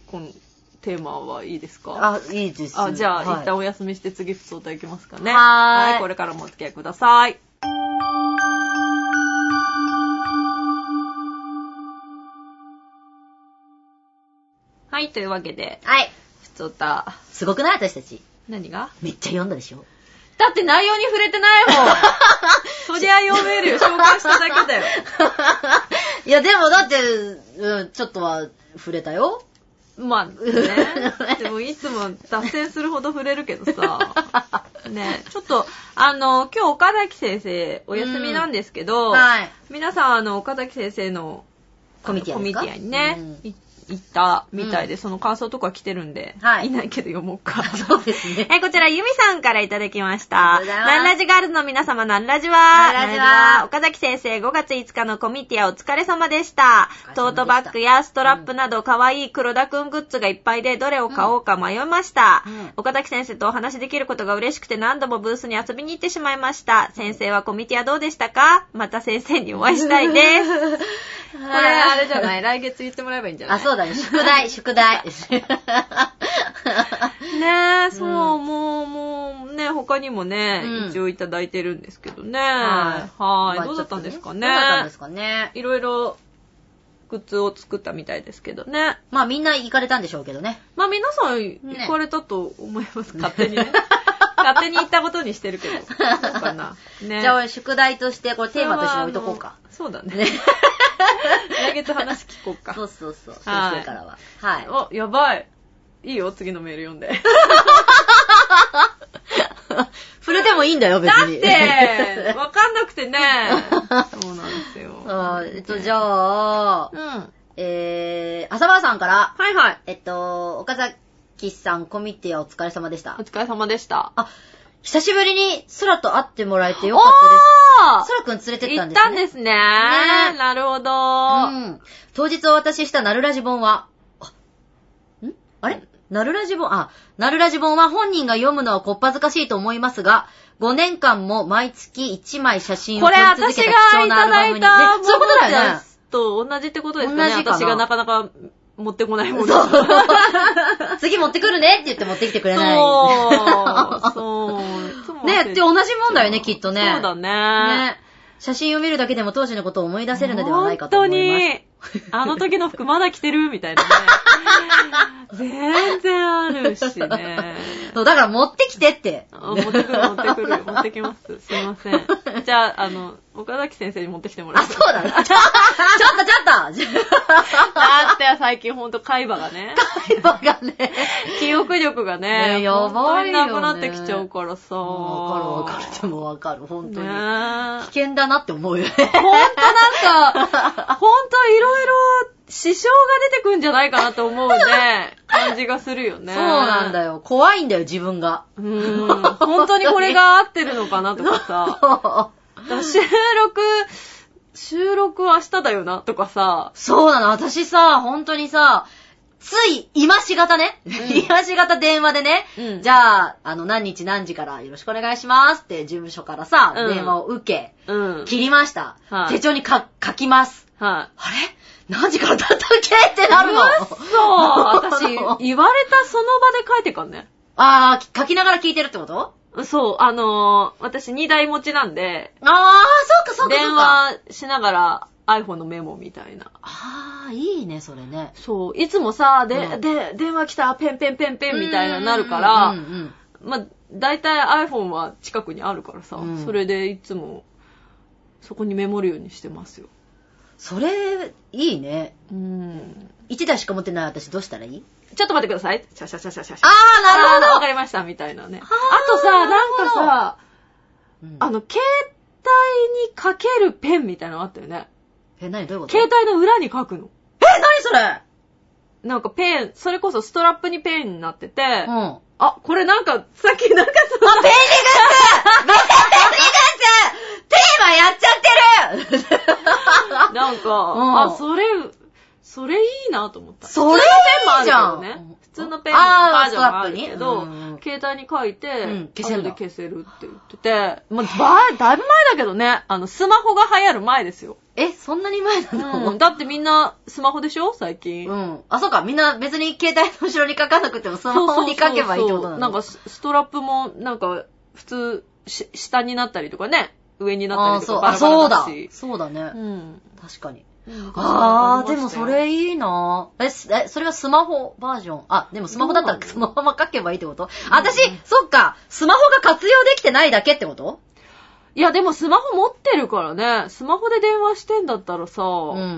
このテーマはいいですか？ あ、いいです。 あ、じゃあ、はい、一旦お休みして次普通歌いきますかね。 はい。 はい。これからもお付き合いください。はい、というわけで。 はい。 普通歌。 すごくない私たち。 何が？ めっちゃ読んだでしょ？ だって内容に触れてないもん。そりゃ読めるよ。紹介しただけだよ。 いや、でもだって、うん、ちょっとは触れたよ。 まあね。でもいつも脱線するほど触れるけどさ。ね。ちょっと、あの、今日岡崎先生お休みなんですけど、うん、はい。皆さん、あの、岡崎先生のコミティアですか？ コミティアにね、うん行ったみたいで、うん、その感想とか来てるんで、はい、いないけど読もうか。 そうですね。 え、こちら、ゆみさんからいただきました。ナンラジガールズの皆様、ナンラジは。 ナンラジは。 岡崎先生、ごがついつかのコミティアお疲れ様でした。トートバッグやストラップなど、可愛い黒田くんグッズがいっぱいで、どれを買おうか迷いました。うん、岡崎先生とお話できることが嬉しくて、何度もブースに遊びに行ってしまいました。先生はコミティアどうでしたか？また先生にお会いしたいです。これ、あれじゃない？来月言ってもらえばいいんじゃない？ あ、そうだね。宿題、宿題。ねえ、そう、うん、もう、もう、ね、他にもね、うん、一応いただいてるんですけどね。はい。はい。どうだったんですかね。 どうだったんですかね。 いろいろ、グッズを作ったみたいですけどね。 まあみんな行かれたんでしょうけどね。 まあ皆さん行かれたと思います。ね、勝手にね。勝手に行ったことにしてるけど。そうかな。 ね。じゃあ宿題として、これテーマとして置いとこうか。 そうだね。来月話聞こうか。 そうそうそう。先生からは。はい。 お、やばい。いいよ、次のメール読んで。 触れてもいいんだよ、別に。 だって、わかんなくてね。そうなんですよ。 あえっと、じゃあ、 うん。 えー、浅川さんから、 はいはい。 えっと、岡崎さんコミティアお疲れ様でした。 お疲れ様でした。 あ、久しぶりに空と会ってもらえてよかったです。空くん連れてったんですね。 行ったんですね。ねなるほど。うん。 当日お渡ししたナルラジ本は、あ、んあれナルラジ本、あ、ナルラジ本は本人が読むのはこっぱずかしいと思いますが、ごねんかんも毎月いちまい写真を撮り続けた貴重なアルバムに。ね、そういうことだよね。 と同じってことですかね。同じかな。私がなかなか持ってこないもの。 そう。次持ってくるねって言って持ってきてくれない。 そう。そう。 ね、って同じもんだよね、きっとね。 そうだね。ね。 写真を見るだけでも当時のことを思い出せるのではないかと思います。 本当に。あの時の服まだ着てるみたいなね。全然あるしね。 そう、だから持ってきてって。 持ってくる、持ってくる。持ってきます。すいません。じゃあ、あの、岡崎先生に持ってきてもらう。 あ、そうだな。ちょっと、ちょっと、ちょっと。 だって最近ほんと海馬がね。 海馬がね。 記憶力がね。 ねやばいよね。 なくなってきちゃうからさ。 わかるわかる。でもわかる。本当に。危険だなって思うよね。 ほんとなんか、ほんといろいろ支障が出てくんじゃないかなと思うね。感じがするよね。 そうなんだよ。怖いんだよ、自分が。 うーん。本当にこれが合ってるのかなとかさ。収録、収録明日だよなとかさ。 そうなの。私さ、本当にさ、つい、今しがたね。うん、今しがた電話でね。うん、じゃあ、あの、何日何時からよろしくお願いしますって事務所からさ、うん、電話を受け、うん、切りました。はい、手帳にか書きます。はい、あれ何時からだったっけってなるの。 そう。私、言われたその場で書いてかんね。 あー、書きながら聞いてるってこと？ そう、あのー、私にだい持ちなんで。 あー、そうかそうかそうか。 電話しながら iPhone のメモみたいな。 あー、いいね、それね。 そう、いつもさ、で、うん、で、電話来た、ペンペンペンペンみたいななるから、うんうんうん、まあ、だいたい iPhone は近くにあるからさ、うん、それでいつもそこにメモるようにしてますよ。 それ、いいね。 うん。 一台しか持ってない私どうしたらいい？ ちょっと待ってください。シャシャシャシャシャシャ。 あー、なるほど。 わかりました、みたいなね。あとさ、なんかさ、うん、あの、携帯に書けるペンみたいなのあったよね。 え、何どういうこと？ 携帯の裏に書くの。 え、何それ？ なんかペン、それこそストラップにペンになってて、うん、あ、これなんか、さっきなんかその、あ、便利グッズめっちゃ便利グッズテーマやっちゃってるなんか、うん、あ、それ、それいいなと思った。 それいいじゃん。 普通のペンバージョンもあるけど、うん、携帯に書いて、うん、消せるで消せるって言ってて、まあ、だいぶ前だけどね、あの、スマホが流行る前ですよ。 え、そんなに前なの？ うん、だってみんなスマホでしょ最近。 うん。あ、そうか。みんな別に携帯の後ろに書かなくてもスマホに書けばいいってことなの？ なんかストラップもなんか普通し下になったりとかね、上になったりとかバラバラだし。 あ、そうだ。そうだね。 うん。 確かに。うん、あー、でもそれいいなぁ。え、え、それはスマホバージョン。あ、でもスマホだったらそのまま書けばいいってこと？私、そっか、スマホが活用できてないだけってこと？ いや、でもスマホ持ってるからね。スマホで電話してんだったらさ、うん、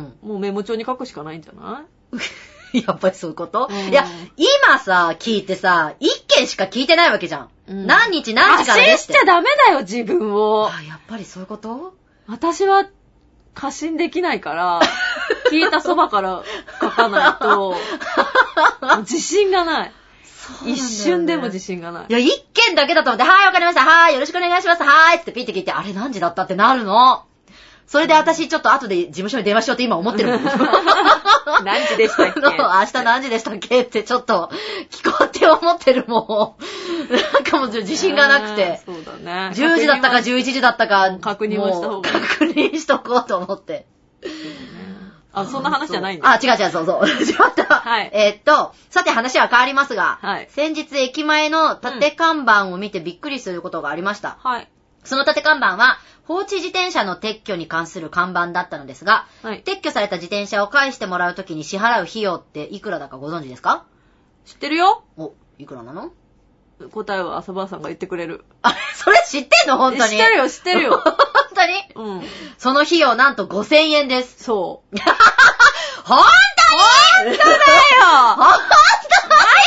もうメモ帳に書くしかないんじゃないやっぱりそういうこと、うん、いや、今さ、聞いてさ、一件しか聞いてないわけじゃん。うん、何日何時からで過信しちゃダメだよ、自分を。 あ、やっぱりそういうこと？ 私は、過信できないから、聞いたそばから書かないと、自信がない。ね、一瞬でも自信がない。 いや、一件だけだと思って、はーい、わかりました。はーい、よろしくお願いします。はーいってピッて聞いて、あれ何時だったってなるの。それで私ちょっと後で事務所に電話しようって今思ってるもん。 何時でしたっけ明日何時でしたっけってちょっと聞こうって思ってるもん。なんかもう自信がなくて。 そうだね。 じゅうじだったかじゅういちじだったか。 確認をした方がいい。 確認しとこうと思って。 あ、そんな話じゃないんだ。 あ、違う違う、そうそう。しまった。はい。えー、っと、さて話は変わりますが、はい。先日駅前の縦看板を見てびっくりすることがありました。はい。その縦看板は、放置自転車の撤去に関する看板だったのですが、はい。撤去された自転車を返してもらうときに支払う費用っていくらだかご存知ですか？ 知ってるよ。 お、いくらなの？ 答えは浅場さんが言ってくれる。 あ、それ知ってんの？本当に。 知ってるよ、知ってるよ。 本当に？うん。その費用なんとごせんえんです。 そう。 本当に？ 本当だよ。本当？なん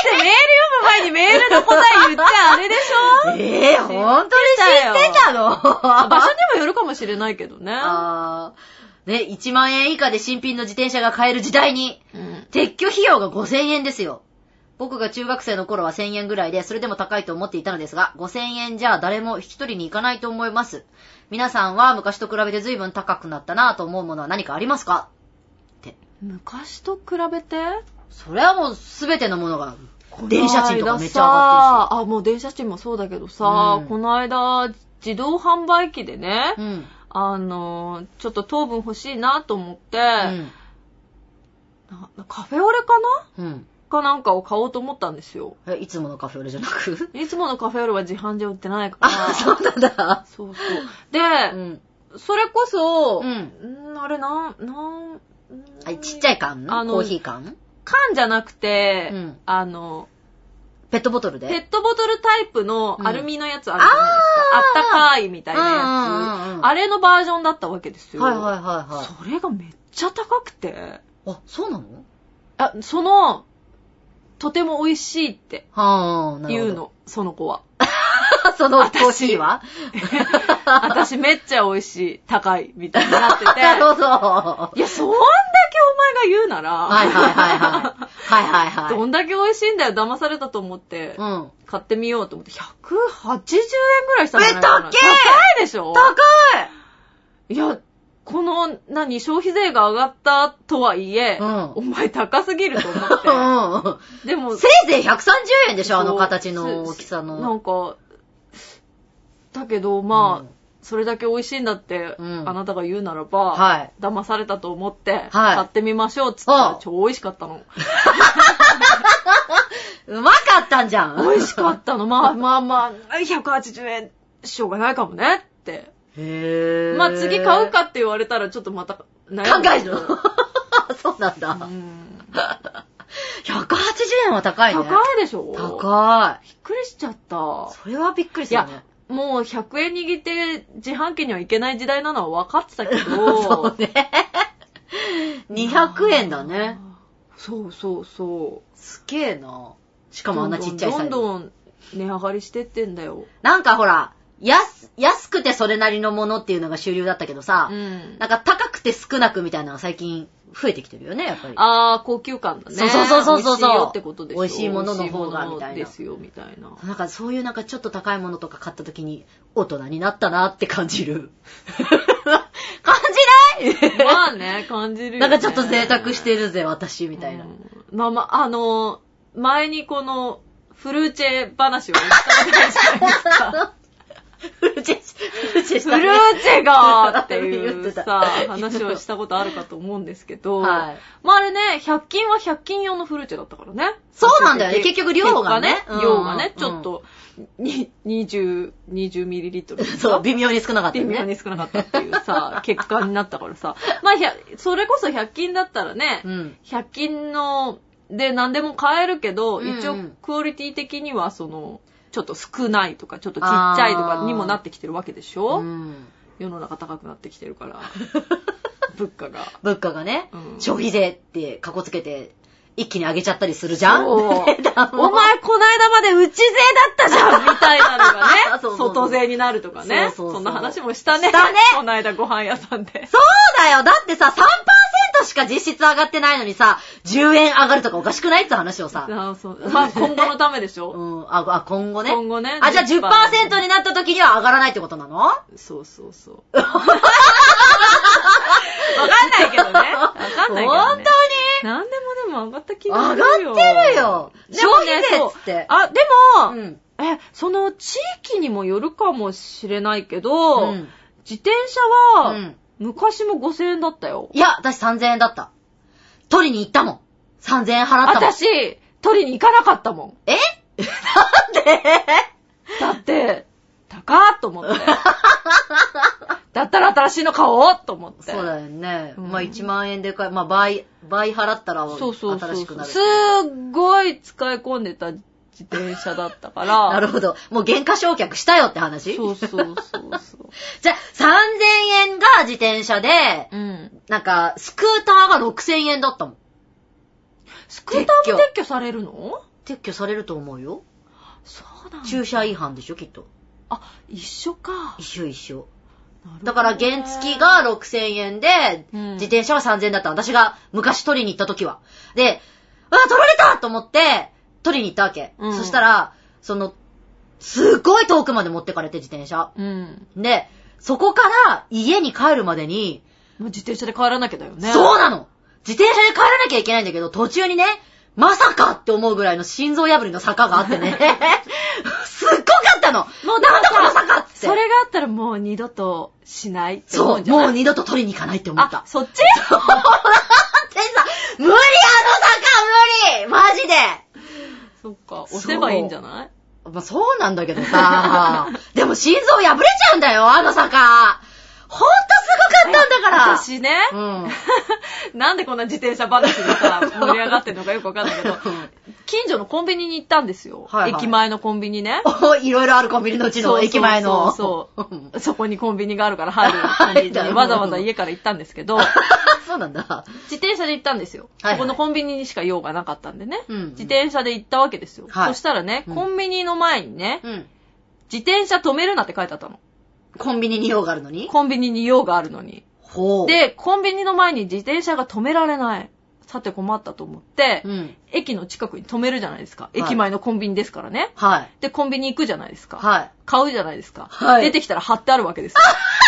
メール読む前にメールの答え言っちゃあれでしょえー、ほんとに知ってたの？ 場所にもよるかもしれないけどね。 あー。ね、いちまんえん以下で新品の自転車が買える時代に、うん、撤去費用がごせんえんですよ。僕が中学生の頃はせんえんぐらいで、それでも高いと思っていたのですが、ごせんえんじゃ誰も引き取りに行かないと思います。皆さんは昔と比べて随分高くなったなぁと思うものは何かありますか？って。 昔と比べて？ それはもうすべてのものが、電車賃とかめっちゃ上がってるし。 あ、もう電車賃もそうだけどさ、うん、この間、自動販売機でね、うん、あの、ちょっと糖分欲しいなと思って、うん、カフェオレかな、うん、かなんかを買おうと思ったんですよ。 え、いつものカフェオレじゃなくいつものカフェオレは自販じゃ売ってないから。 あ、そうなんだ。 そうそう。で、うん、それこそ、うん、んあれなん、なん、 あ、ちっちゃい缶？あのコーヒー缶？ 缶じゃなくて、うん、あの、 ペットボトルでペットボトルタイプのアルミのやつあるじゃないですか。うん、あ, あったかいみたいなやつ、うんうんうん。あれのバージョンだったわけですよ。 はいはいはいはい。 それがめっちゃ高くて。 あ、そうなの？ あ、その、とても美味しいって言うの、その子は。 そのコーヒーは私めっちゃ美味しい、高い、みたいになってて。 なるほど。 いや、そんだけお前が言うなら。 はいはいはいはい。はいはいはい。 どんだけ美味しいんだよ、騙されたと思って、うん、買ってみようと思って、ひゃくはちじゅうえんぐらいしたんじゃないかな。 え、高い！ 高いでしょ？ 高い！ いや、この、何、消費税が上がったとはいえ、うん、お前高すぎると思って。でも、 せいぜいひゃくさんじゅうえんでしょ、あの形の大きさの。 なんか、だけど、まあ、うん、それだけ美味しいんだって、うん、あなたが言うならば、はい、騙されたと思って、はい、買ってみましょうっつったら超美味しかったの。 うまかったんじゃん。 美味しかったの。まあまあまあ、ひゃくはちじゅうえんしょうがないかもねって。 へー。 まあ次買うかって言われたらちょっとまた悩む。考えるのそうなんだ。うん、ひゃくはちじゅうえんは高いね。 高いでしょ？ 高い。 びっくりしちゃった。 それはびっくりしたね。いや、 もうひゃくえん握って自販機には行けない時代なのは分かってたけど。 そうね。にひゃくえんだね。 そうそうそう。 すげえな。しかもあんなちっちゃいサイズ。 どんどん値上がりしてってんだよ。 なんかほら、安、安くてそれなりのものっていうのが主流だったけどさ、うん、なんか高くて少なくみたいなのが最近増えてきてるよね、やっぱり。 あー、高級感だね。 そうそうそうそうそう。 美味しいよってことでしょ。 美味しいものの方がみたいな。 ですよ、みたいな。 なんかそういうなんかちょっと高いものとか買った時に大人になったなって感じる。感じないまあね、感じるよね。 なんかちょっと贅沢してるぜ、私、みたいな。うん、 まあまあ、あの、前にこの、フルーチェ話をしたわけじゃないですか。 フルーチェ、フルーチェした、ね、 フルーチェがーっていうさ、話をしたことあるかと思うんですけど、はい、まああれね、ひゃく均はひゃく均用のフルーチェだったからね。 そうなんだよね、結局量がね。 量がね、ちょっと、ににじゅう、にじゅうミリリットル。 そう、微妙に少なかったよね。 微妙に少なかったっていうさ、結果になったからさ。まあ、それこそひゃく均だったらね、うん、ひゃく均の、で何でも買えるけど、うんうん、一応クオリティ的にはその、ちょっと少ないとか、ちょっとちっちゃいとかにもなってきてるわけでしょ、うん、世の中高くなってきてるから。物価が。 物価がね、うん、消費税ってかこつけて、一気に上げちゃったりするじゃんお前こないだまで内税だったじゃんみたいなのがね。そうそうそう外税になるとかね。そうそうそう。そんな話もしたね。 したね。 こないだご飯屋さんで。 そうだよ。だってさ、さんパーセントしか実質上がってないのにさ、じゅうえん上がるとかおかしくないって話をさ。 あそう。まあ今後のためでしょ。 うん。あ、あ今後ね。 今後ね。 あ、じゃあ じゅっパーセント になった時には上がらないってことなの？ そうそうそう。わかんないけどね。わかんないけどね。 本当に何でもでも上がった気がするよ。 上がってるよ。消費税っつって。 あ、でも、うん、え、その地域にもよるかもしれないけど、うん、自転車は、うん、昔もごせんえんだったよ。 いや、私さんぜんえんだった。取りに行ったもん。さんぜんえん払ったもん。 私、取りに行かなかったもん。 えなんでだって、高ーっと思って。だったら新しいの買おうと思って。 そうだよね。うん、まあいちまんえんで買い、まあ倍、倍払ったら新しくなる。そうそうそうすっごい使い込んでた自転車だったから。 なるほど。もう原価償却したよって話？ そうそうそうそう。 じゃあさんぜんえんが自転車で、うん、なんかスクーターがろくせんえんだったもん。 スクーターも撤去されるの？ 撤去されると思うよ。 そうなんだ。 駐車違反でしょ、きっと。 あ、一緒か。 一緒一緒。だから原付がろくせんえんで、うん、自転車はさんぜんえんだった。私が昔取りに行った時は。で、うわ、取られたと思って、取りに行ったわけ。うん、そしたら、その、すっごい遠くまで持ってかれて、自転車。うん、で、そこから家に帰るまでに、 自転車で帰らなきゃだよね。 そうなの！自転車で帰らなきゃいけないんだけど、途中にね、まさかって思うぐらいの心臓破りの坂があってね。すっごかったの！もうなんだこの坂って。 それがあったらもう二度としないって思うんじゃない？そう、もう二度と取りに行かないって思った。 あ、そっち？ そうだってさ、無理あの坂無理マジでそっか、押せばいいんじゃない？ まあ、そうなんだけどさ。でも心臓破れちゃうんだよ、あの坂。ほんとすごかったんだから。 私ね、うん、なんでこんな自転車話でさ、盛り上がってんのかよくわかんないけど、近所のコンビニに行ったんですよ。はいはい、駅前のコンビニね。 いろいろあるコンビニのうちの駅前の。 そうそうそう。そこにコンビニがあるから入るコンビニにわざわざ家から行ったんですけど、 そうなんだ。 自転車で行ったんですよ。はいはい、ここのコンビニにしか用がなかったんでね。うんうん、自転車で行ったわけですよ。はい、そしたらね、コンビニの前にね、うん、自転車止めるなって書いてあったの。 コンビニに用があるのに？ コンビニに用があるのに。ほう。で、コンビニの前に自転車が止められない。さて困ったと思って、うん、駅の近くに止めるじゃないですか。はい、駅前のコンビニですからね。はい。で、コンビニ行くじゃないですか。はい。買うじゃないですか。はい。出てきたら貼ってあるわけですよ。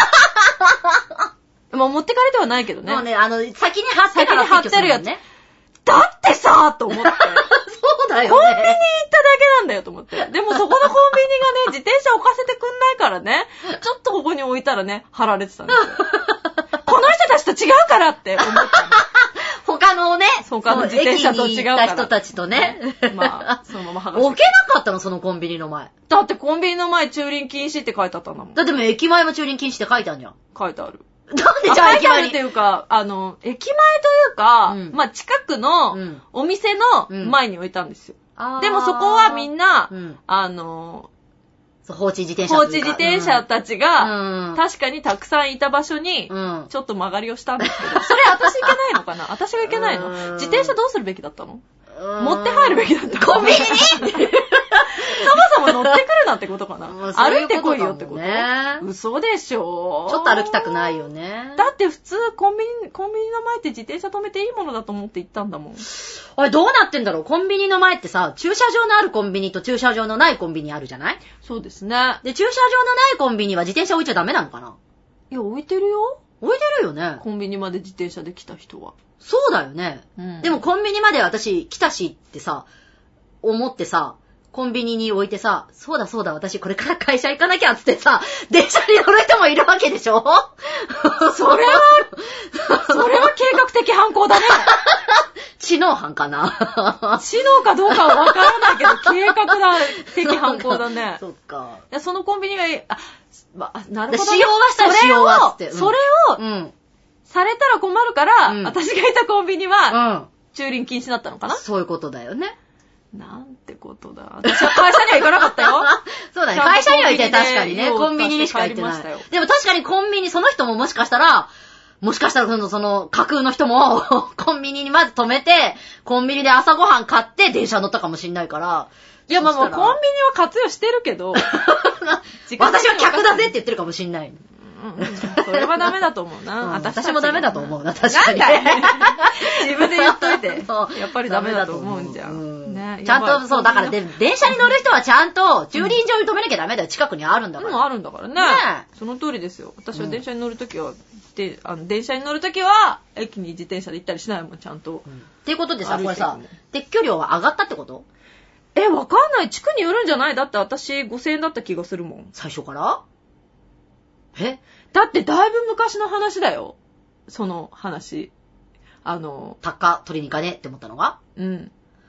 まあ持ってかれてはないけどね。 もうね、あの、先に貼ってる、 先に貼ってるやつね。だってさーと思って。 そうだよね。 コンビニ行っただけなんだよと思って。でもそこのコンビニがね、自転車置かせてくんないからね、ちょっとここに置いたらね、貼られてたんですよ。この人たちと違うからって思ったの。 他のね、 他の自転車と違うから。 駅に行った人たちとね。 まあ、そのまま剥がして。 置けなかったの、そのコンビニの前。 だってコンビニの前駐輪禁止って書いてあったんだもん。 だってもう駅前も駐輪禁止って書いてあるじゃん。 書いてある。 なんでじゃあ駅前に。 っていうか、あの、駅前というか、うん、まあ、近くのお店の前に置いたんですよ。うん、でもそこはみんな、うん、あの、 そう放置自転車放置自転車たちが、うん、確かにたくさんいた場所に、ちょっと曲がりをしたんですけど、それ私いけないのかな？私がいけないの？自転車どうするべきだったの？持って入るべきだったの？ コンビニにそもそも乗ってくるなってことかな。歩いてこいよってこと？嘘でしょ。 ちょっと歩きたくないよね。 だって普通コンビニ、コンビニの前って自転車止めていいものだと思って行ったんだもん。 おい、どうなってんだろう？コンビニの前ってさ、駐車場のあるコンビニと駐車場のないコンビニあるじゃない？ そうですね。 で、駐車場のないコンビニは自転車置いちゃダメなのかな？ いや、置いてるよ。 置いてるよね。 コンビニまで自転車で来た人は。 そうだよね。うん、でもコンビニまで私来たしってさ、思ってさ、コンビニに置いてさ、そうだそうだ私これから会社行かなきゃっつってさ、電車に乗る人もいるわけでしょ？ それは、それは計画的犯行だね。 知能犯かな？ 知能かどうかはわからないけど、計画的犯行だね。 そっか。 いや、そのコンビニが、あ、まあ、なるほど、 ね。使用はしたら使用はって。 うん、それを、うん、されたら困るから、うん、私がいたコンビニは、うん、駐輪禁止だったのかな？ そういうことだよね。 なんてことだ。私は会社には行かなかったよ。 そうだね。会社には行って確かにね。コンビニにしか行ってない。でも確かにコンビニ、その人ももしかしたら、もしかしたらその、その、架空の人も、コンビニにまず止めて、コンビニで朝ごはん買って電車乗ったかもしんないから。 いや、まあまあ、コンビニは活用してるけど。 私は客だぜって言ってるかもしんない。 うん、それはダメだと思うな。 うん、私, 私もダメだと思うな、確かに。 なんだよ。自分で言っといて。やっぱりダメだと思うんじゃん。うん、 ね、ちゃんと、そう、だからで、電車に乗る人はちゃんと駐輪場に止めなきゃダメだよ。近くにあるんだから。 うん、あるんだからね。ね、その通りですよ。私は電車に乗るときは、で、あの、電車に乗るときは、駅に自転車で行ったりしないもん、ちゃんと。うん、 っていうことでさ、これさ、撤去料は上がったってこと？ え、わかんない。地区によるんじゃない？だって私ごせんえんだった気がするもん。 最初から？え？ だってだいぶ昔の話だよ。その話。あの、 タッカ取りに行かねって思ったのが？ うん。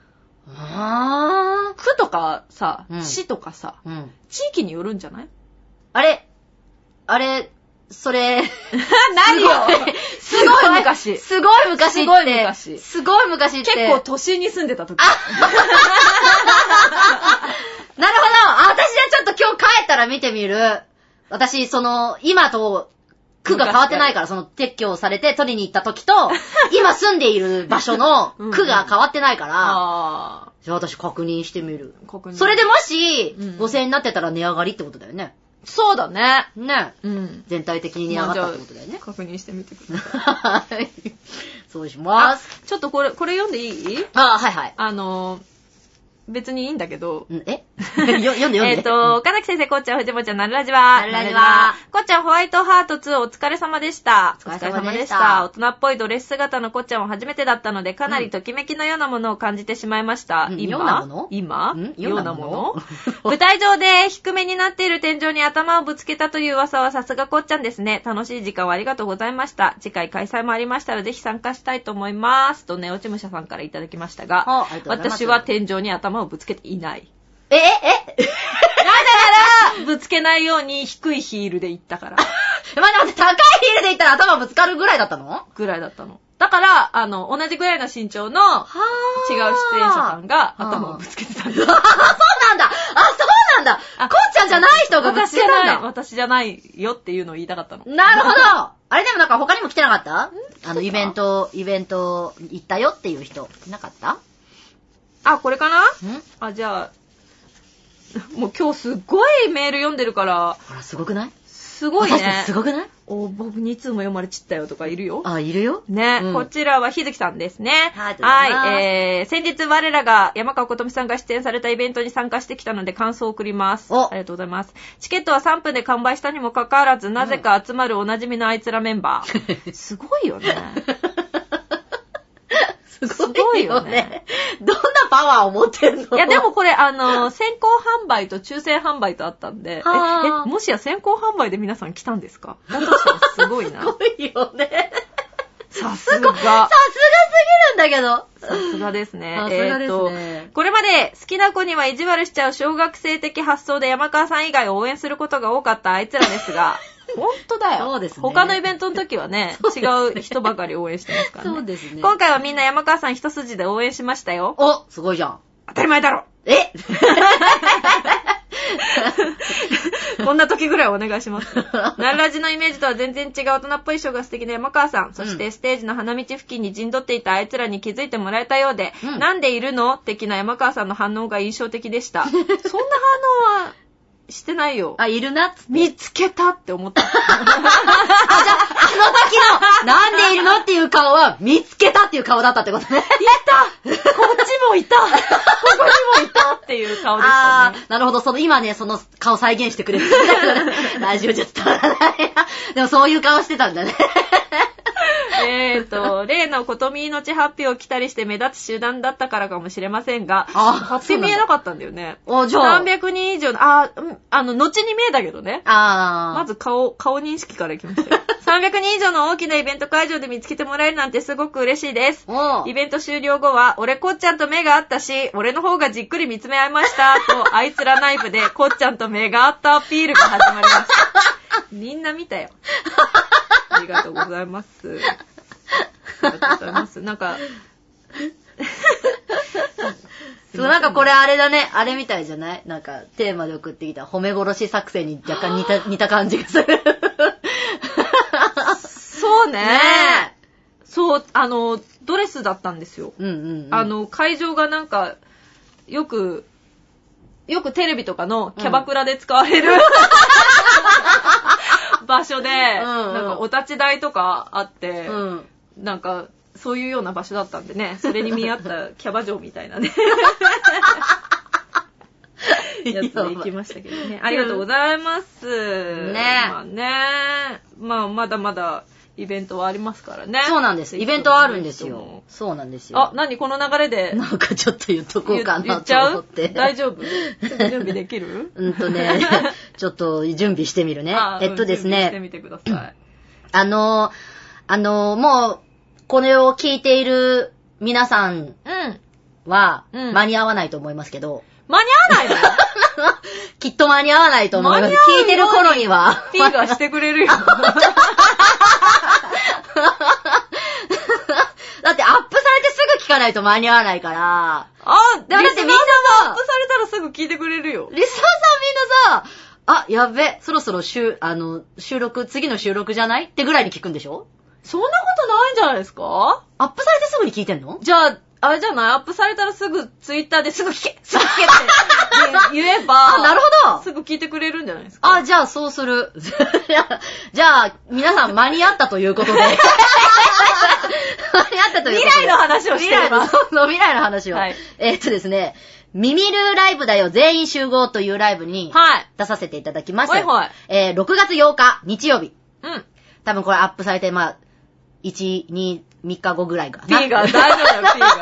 あー。 区とかさ、うん、市とかさ、うん、地域によるんじゃない？ あれあれ、それ、 何よすごい昔。すごい昔って。すごい昔。すごい昔って。 結構都心に住んでた時。 なるほど。私じゃちょっと今日帰ったら見てみる。私、その、今と、区が変わってないから、その、撤去されて取りに行った時と、今住んでいる場所の区が変わってないから、 じゃあ私確認してみる。 確認。 それでもし、うん、ごせんえんになってたら値上がりってことだよね。 そうだね。 ね。うん。全体的に値上がったってことだよね。 まあ、確認してみてください。 そうします。 ちょっとこれ、これ読んでいい？ あ、はいはい。 あのー、別にいいんだけど。 え読んで読んで。 えっと、岡崎先生、こっちゃん、藤本ちゃん、なるラジは。 なるラジは。 こっちゃん、ホワイトハートツーお疲れ様でした。 お疲れ様でした。 大人っぽいドレス姿のこっちゃんは初めてだったので、かなりときめきのようなものを感じてしまいました。 うん、 今ようなもの今ようなもの舞台上で低めになっている天井に頭をぶつけたという噂はさすがこっちゃんですね。楽しい時間をありがとうございました。次回開催もありましたら、ぜひ参加したいと思います。とね、落ち武者さんからいただきましたが、私は天井に頭をぶつけていない。 えええなぜなら、ぶつけないように低いヒールで行ったから。 まあ、でも高いヒールで行ったら頭ぶつかるぐらいだったのぐらいだったの。だから、あの、同じぐらいの身長の違う出演者さんが頭をぶつけてたんです。 あ、そうなんだあ、そうなんだこっちゃんじゃない人がぶつけたんだ私じゃないよっていうのを言いたかったの。 なるほどあれでもなんか他にも来てなかったあの、イベント、イベント行ったよっていう人、いなかったあ、これかなんあ、じゃあ、もう今日すっごいメール読んでるから。 ほら、すごくないすごいね。 すごくないお、僕に通も読まれちったよとかいるよ。 あ、いるよ。 ね、うん、こちらは日月さんですね。 はい、 はい、えー、先日我らが山川琴美さんが出演されたイベントに参加してきたので感想を送ります。ありがとうございます。チケットはさんぷんで完売したにもかかわらず、なぜか集まるおなじみのあいつらメンバー。うん、すごいよね。 すごいよね。どんなパワーを持ってんの？ いや、でもこれ、あの、先行販売と抽選販売とあったんで、え、え、もしや先行販売で皆さん来たんですか？だとしたらすごいな。 すごいよね。 さすが。さすがすぎるんだけど。 さすがですね。 さすがですね。 えー、これまで好きな子には意地悪しちゃう小学生的発想で山川さん以外を応援することが多かったあいつらですが、ほんとだよ。 そうですね。 他のイベントの時はね、違う人ばかり応援してますからね。 そうですね。 今回はみんな山川さん一筋で応援しましたよ。 お、すごいじゃん。 当たり前だろ。 えこんな時ぐらいお願いします。ナルラジのイメージとは全然違う大人っぽい衣装が素敵な山川さん。そしてステージの花道付近に陣取っていたあいつらに気づいてもらえたようで、うん、なんでいるの的な山川さんの反応が印象的でした。そんな反応はしてないよ。 あ、いるなっつって。 見つけたって思った。あ、じゃあ、 あの時の、なんでいるのっていう顔は、見つけたっていう顔だったってことね。 いたこっちもいたここにもいたっていう顔でしたね。あー、なるほど。その、今ね、その顔再現してくれてる。ラジオじゃ伝わらない。でもそういう顔してたんだね。 えーと、例のことみ命発表を着たりして目立つ集団だったからかもしれませんが、貼って見えなかったんだよね。 あ、じゃあ。 さんびゃくにん以上の、あ、あの、後に見えたけどね。 あまず顔、顔認識からいきましたよ。さんびゃくにん以上の大きなイベント会場で見つけてもらえるなんてすごく嬉しいです。イベント終了後は、俺こっちゃんと目が合ったし、俺の方がじっくり見つめ合いました、と、あいつらナイフでこっちゃんと目が合ったアピールが始まりました。みんな見たよ。ありがとうございます。ありがとうございます。なんか、 そう、なんかこれあれだね。あれみたいじゃない？なんかテーマで送ってきた褒め殺し作戦に若干似た、似た感じがする。 そうね。ねそう、あの、ドレスだったんですよ。 うんうんうん、 あの、会場がなんか、よく、よくテレビとかのキャバクラで使われる、うん、場所で、うんうん、なんかお立ち台とかあって、うん、なんか、そういうような場所だったんでね、それに見合ったキャバ嬢みたいなね。やつで行きましたけどね。ありがとうございます。 ねまあね。まあまだまだイベントはありますからね。 そうなんです。イベントはあるんですよ。そうなんですよ。 あ、何この流れで。 なんかちょっと言っとこうかなと思って。 大丈夫？準備できる？ うんとね、ちょっと準備してみるね。えっとですね。 してみてください。 あの、あの、もう、これを聞いている皆さんは間に合わないと思いますけど。 間に合わないの？ きっと間に合わないと思います。聞いてる頃には。 ピーがしてくれるよ。だってアップされてすぐ聞かないと間に合わないから。 あ、だってみんなさ、アップされたらすぐ聞いてくれるよ。 リスナーさんみんなさ、あ、やべ、そろそろ週、あの、収録、次の収録じゃないってぐらいに聞くんでしょ？ そんなことないんじゃないですか？ アップされてすぐに聞いてんの？ じゃあ、 あれじゃないアップされたらすぐツイッターですぐ聞けすぐ聞けって言えば、 あ、なるほど。 すぐ聞いてくれるんじゃないですか。 あ、じゃあそうする。じゃあ、皆さん間に合ったということで。間に合ったということで。 未来の話をしています。 そうそう、未来の話を。はい、えー、っとですね、ミミルーライブだよ全員集合というライブに出させていただきました。はいはい、えー、ろくがつようか日曜日。うん。多分これアップされて、まあ、いち、に、みっかごぐらいかな。 P が、大丈夫だよ、P が。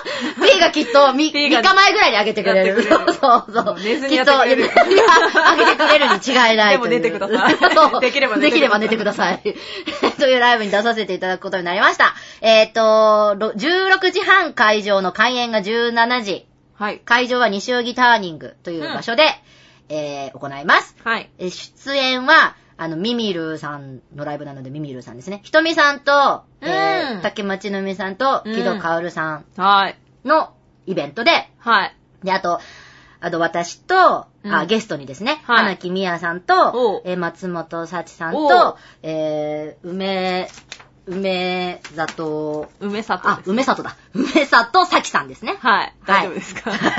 P がきっと 3, 3日前ぐらいに上げてくれる。そうそうそう。 寝ずにやってくれる。 きっと、上げてくれるに違いない。 でも寝てください。 そう。できれば寝てください。できれば寝てください。というライブに出させていただくことになりました。えっ、ー、と、じゅうろくじはん会場の開演がじゅうしちじ。はい。会場は西荻ターニングという場所で、うん、えー、行います。はい。出演は、あの、ミミルーさんのライブなので、ミミルーさんですね。ひとみさんと、うん、えー、竹町のみさんと、木戸かおるさんのイベントで、はい。で、あと、あと私と、うん、あ、ゲストにですね、はい、花木みやさんと、えー、松本幸さんと、えー、梅、梅里、 梅里、 あ、梅里だ。梅里咲さんですね。 はい。大丈夫ですか？ はい。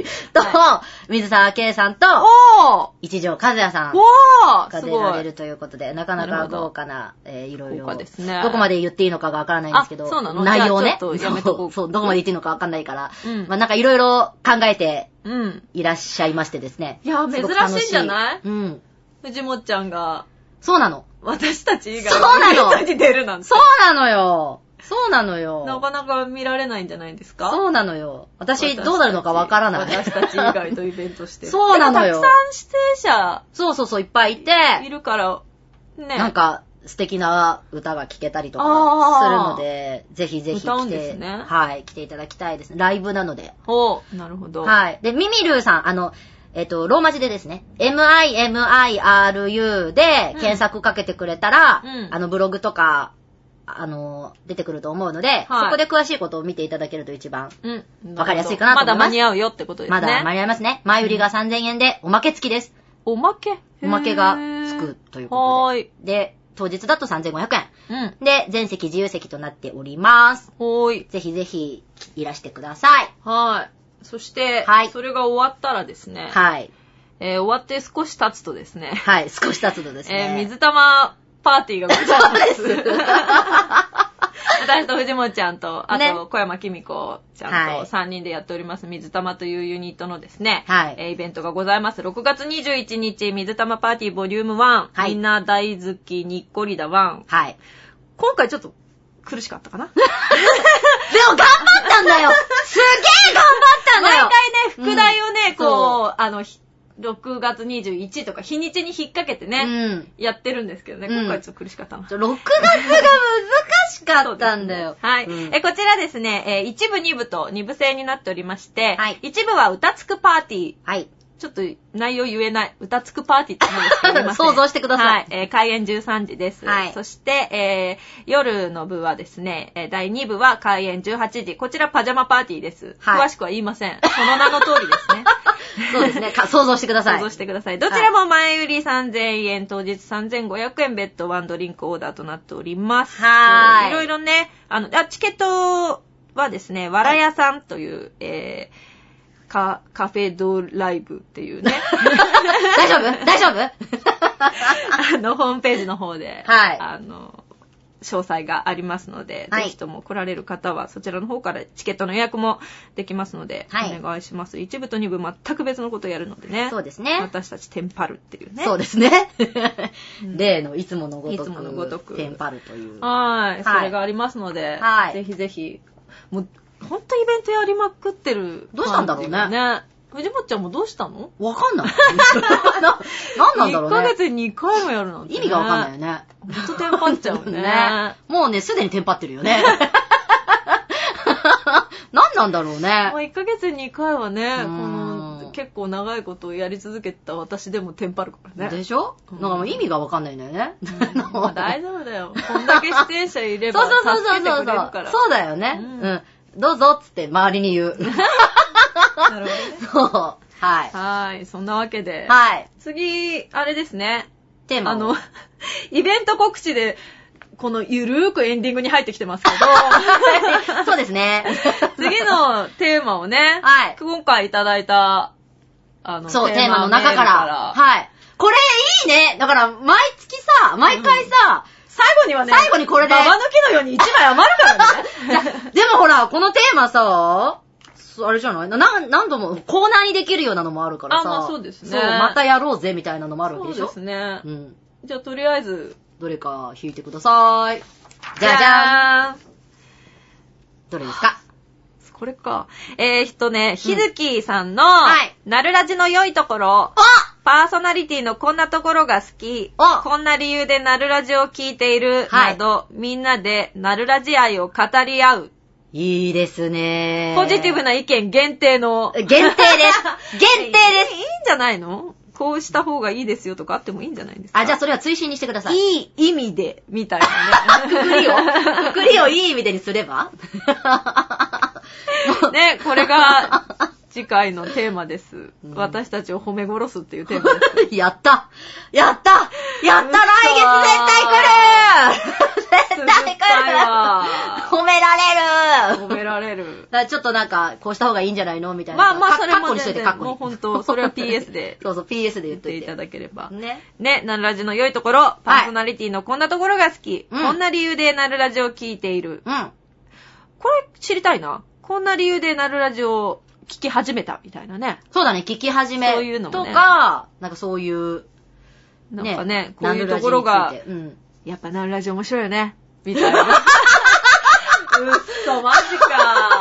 と、はい、水沢圭さんと、おー一条和也さんが出られるということで、なかなか豪華な、えー、いろいろ、豪華ですね、どこまで言っていいのかがわからないんですけど、そうなの内容ね。そう、そう、どこまで言っていいのかわかんないから、うん、まあなんかいろいろ考えていらっしゃいましてですね。 いや、珍しいんじゃない？うん。藤本ちゃんが。 そうなの。 私たち以外のイベントに出るなんて。 そうなのよ。そうなのよ。 なかなか見られないんじゃないですか？ そうなのよ。私、どうなるのかわからない。 私たち以外とイベントしてる。 そうなのよ。 たくさん出演者。 そうそうそう、いっぱいいて。 いるから、 ね。なんか、素敵な歌が聴けたりとかするので、ぜひぜひ来て、ね、はい、来ていただきたいです。ライブなので。 おなるほど。 はい。で、ミミルーさん、あの、えっと、ローマ字でですね、エムアイエムアイアールユー で検索かけてくれたら、うん、あの、ブログとか、あの、出てくると思うので、はい、そこで詳しいことを見ていただけると一番、わかりやすいかなと思います。 まだ間に合うよってことですね。 まだ間に合いますね。前売りがさんぜんえんで、おまけ付きです。 おまけおまけが付くということで。はい。で、当日だとさんぜんごひゃくえん。うん。で、全席自由席となっております。はい。ぜひぜひいらしてください。 はい。そして、はい、それが終わったらですね、はい。えー、終わって少し経つとですね、 はい、少し経つとですね、 えー、水玉パーティーがございます。そうです。私と藤本ちゃんと、あと、小山きみこちゃんとさんにんでやっております、水玉というユニットのですね、はい、えー、イベントがございます。ろくがつにじゅういちにち、水玉パーティーボリュームワン、はい、みんな大好きにっこりだワン。はい。今回ちょっと苦しかったかなでも頑張ったんだよすげえ頑張ったんだよ毎回ね、副題をね、うん、こう、あの、ろくがつにじゅういちとか日にちに引っ掛けてね、うん、やってるんですけどね、今回ちょっと苦しかったな。 ろくがつが難しかったんだよ。 はい、うん。え、こちらですね、えー、いち部に部とに部制になっておりまして、はい、いち部は歌つくパーティー。はい。ちょっと内容言えない。歌つくパーティーって何ですか言いません。 想像してください。はい。 えー、開演じゅうさんじです。はい。そして、えー、夜の部はですね、えー、だいに部は開演じゅうはちじ。こちらパジャマパーティーです。はい。詳しくは言いません。その名の通りですね。 そうですね。か想像してください。 想像してください。どちらも前売りさんぜんえん、当日さんぜんごひゃくえん、別途ワンドリンクオーダーとなっております。はい。いろいろね、あの、あ、チケットはですね、わらやさんという、はい、えー、カ, カフェドライブっていうね。 大丈夫大丈夫あの、ホームページの方で、はい。あの、詳細がありますので、はい、ぜひとも来られる方はそちらの方からチケットの予約もできますので、はい、お願いします。一部と二部全く別のことをやるのでね。 そうですね。 私たちテンパるっていうね。 そうですね。例のいつものごとく。いつものごとく。テンパるという。 はい。それがありますので、はい、ぜひぜひ、もう、ほんとイベントやりまくってる、ね。 どうしたんだろうね。ね。 藤本ちゃんもどうしたの？ わかんない。な、なんなんだろうね。 いっかげつににかいもやるなんて、ね。 意味がわかんないよね。 ほんとテンパっちゃうね。ねもうね、すでにテンパってるよね。なんなんだろうね。 もういっかげつににかいはね、この結構長いことをやり続けた私でもテンパるからね。 でしょ？なんかもう意味がわかんないんだよね。 うん、まあ大丈夫だよ。こんだけ出演者いれば助けてくれるから。そうそうそうそう。 そうだよね。うん。うんどうぞっつって周りに言う。なるほどね。 そう。はい。 はい。そんなわけで。 はい。 次、あれですね。 テーマ。 あの、イベント告知で、 このゆるーくエンディングに入ってきてますけど。 そうですね。 次のテーマをね、 はい。 今回いただいた、あの、 そう、テーマの中から。はい。これいいね。だから、毎月さ、毎回さ、うん最後にはね、 最後にこれで。 ババ抜きのように一枚余るからね。 でもほら、このテーマさ、あれじゃないな、何度もコーナーにできるようなのもあるからさ。 あ、まあそうですね。 そう、またやろうぜみたいなのもあるわけでしょ。 そうですね。うん。じゃあとりあえず、 どれか弾いてください。じゃじゃーん。どれですか？ これか。えーっとね、ひずきさんの、はい。なるラジの良いところ。パーソナリティのこんなところが好き。こんな理由でなるラジを聞いている。など、はい、みんなでなるラジ愛を語り合う。 いいですね。 ポジティブな意見限定の。 限定です。限定です。 いいんじゃないの？こうした方がいいですよとかあってもいいんじゃないですか？ あ、じゃあそれは追伸にしてください。 いい意味で、みたいなね。くくりを、くくりをいい意味でにすればね、これが次回のテーマです。うん、私たちを褒め殺すっていうテーマです。 やったやったやった来月絶対来る絶対来る褒められる褒められる。 だちょっとなんか、こうした方がいいんじゃないのみたいな。 まあまあ、それも全然、もう本当、それは ピーエス で。 そうそう、ピーエス で言っといていただければ。 ね。 ね、なるラジの良いところ、パーソナリティのこんなところが好き。はい、こんな理由でなるラジを聞いている。うん。これ知りたいな。こんな理由でなるラジを聞き始めたみたいなね。 そうだね、聞き始め。 そういうのもね。とか、なんかそういう、 ね、なんかね、こういうところが、うん、やっぱなるラジ面白いよね。みたいな。うっそ、マジか。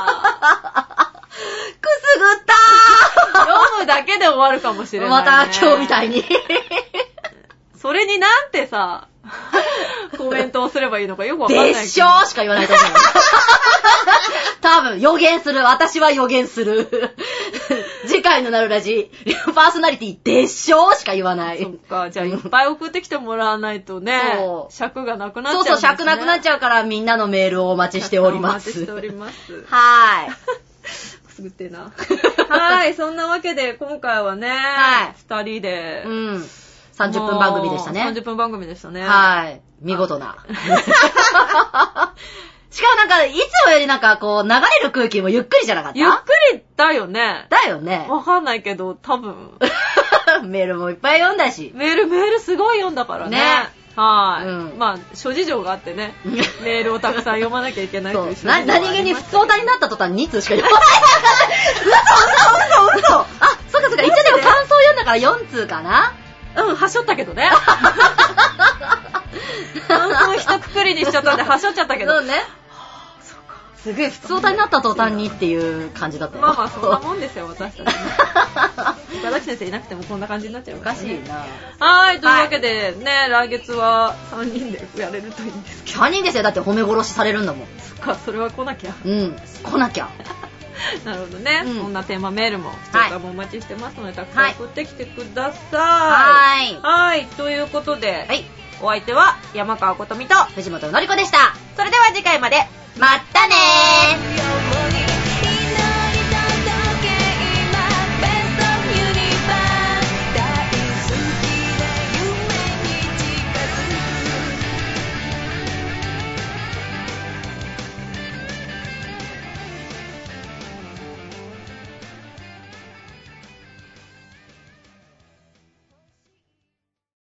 くすぐったー読むだけで終わるかもしれない、ね。 また今日みたいに。 それになんてさ、コメントをすればいいのかよくわかんないけど。 でしょーしか言わないと思う。多分、予言する。私は予言する。次回のなるラジ、パーソナリティでしょーしか言わない。 そっか、じゃあいっぱい送ってきてもらわないとね、尺がなくなっちゃうんですね。 そうそう、尺なくなっちゃうからみんなのメールをお待ちしております。 お待ちしております。 はーい。 すぐってな。はい、そんなわけで今回はね、はい、二人で、 うん。さんじゅっぷん番組でしたね。 さんじゅっぷん番組でしたね。 はい。見事な。しかもなんか、いつもよりなんかこう、流れる空気もゆっくりじゃなかった？ ゆっくりだよね。 だよね。 わかんないけど、多分。 メールもいっぱい読んだし。 メール、メールすごい読んだからね。ね。はい、うん。まあ、諸事情があってね、メールをたくさん読まなきゃいけないというそう。な、何気に普通歌になった途端に通しか読まない。嘘嘘嘘嘘あ、そっかそっか。一応でも感想読んだからよん通かな？ うん、はしょったけどね。感想一括りにしちゃったんで、はしょっちゃったけど。 そうね。すげえ、普通歌になった途端にっていう感じだったよ。 まあまあ、そんなもんですよ、私たちね。岡崎先生いなくてもこんな感じになっちゃうから、ね。 おかしいな。 はい、というわけで、ね、来月はさんにんでやれるといいんですけど。 さんにんですよ、だって褒め殺しされるんだもん。 そっか、それは来なきゃ。 うん、来なきゃ。 なるほどね、うん、そんなテーマメールも、ステッカーもお待ちしてますので、たくさん送ってきてください。はい。はい、ということで、はい、お相手は山川ことみと藤本のりこでした。 それでは次回まで、 まったねー。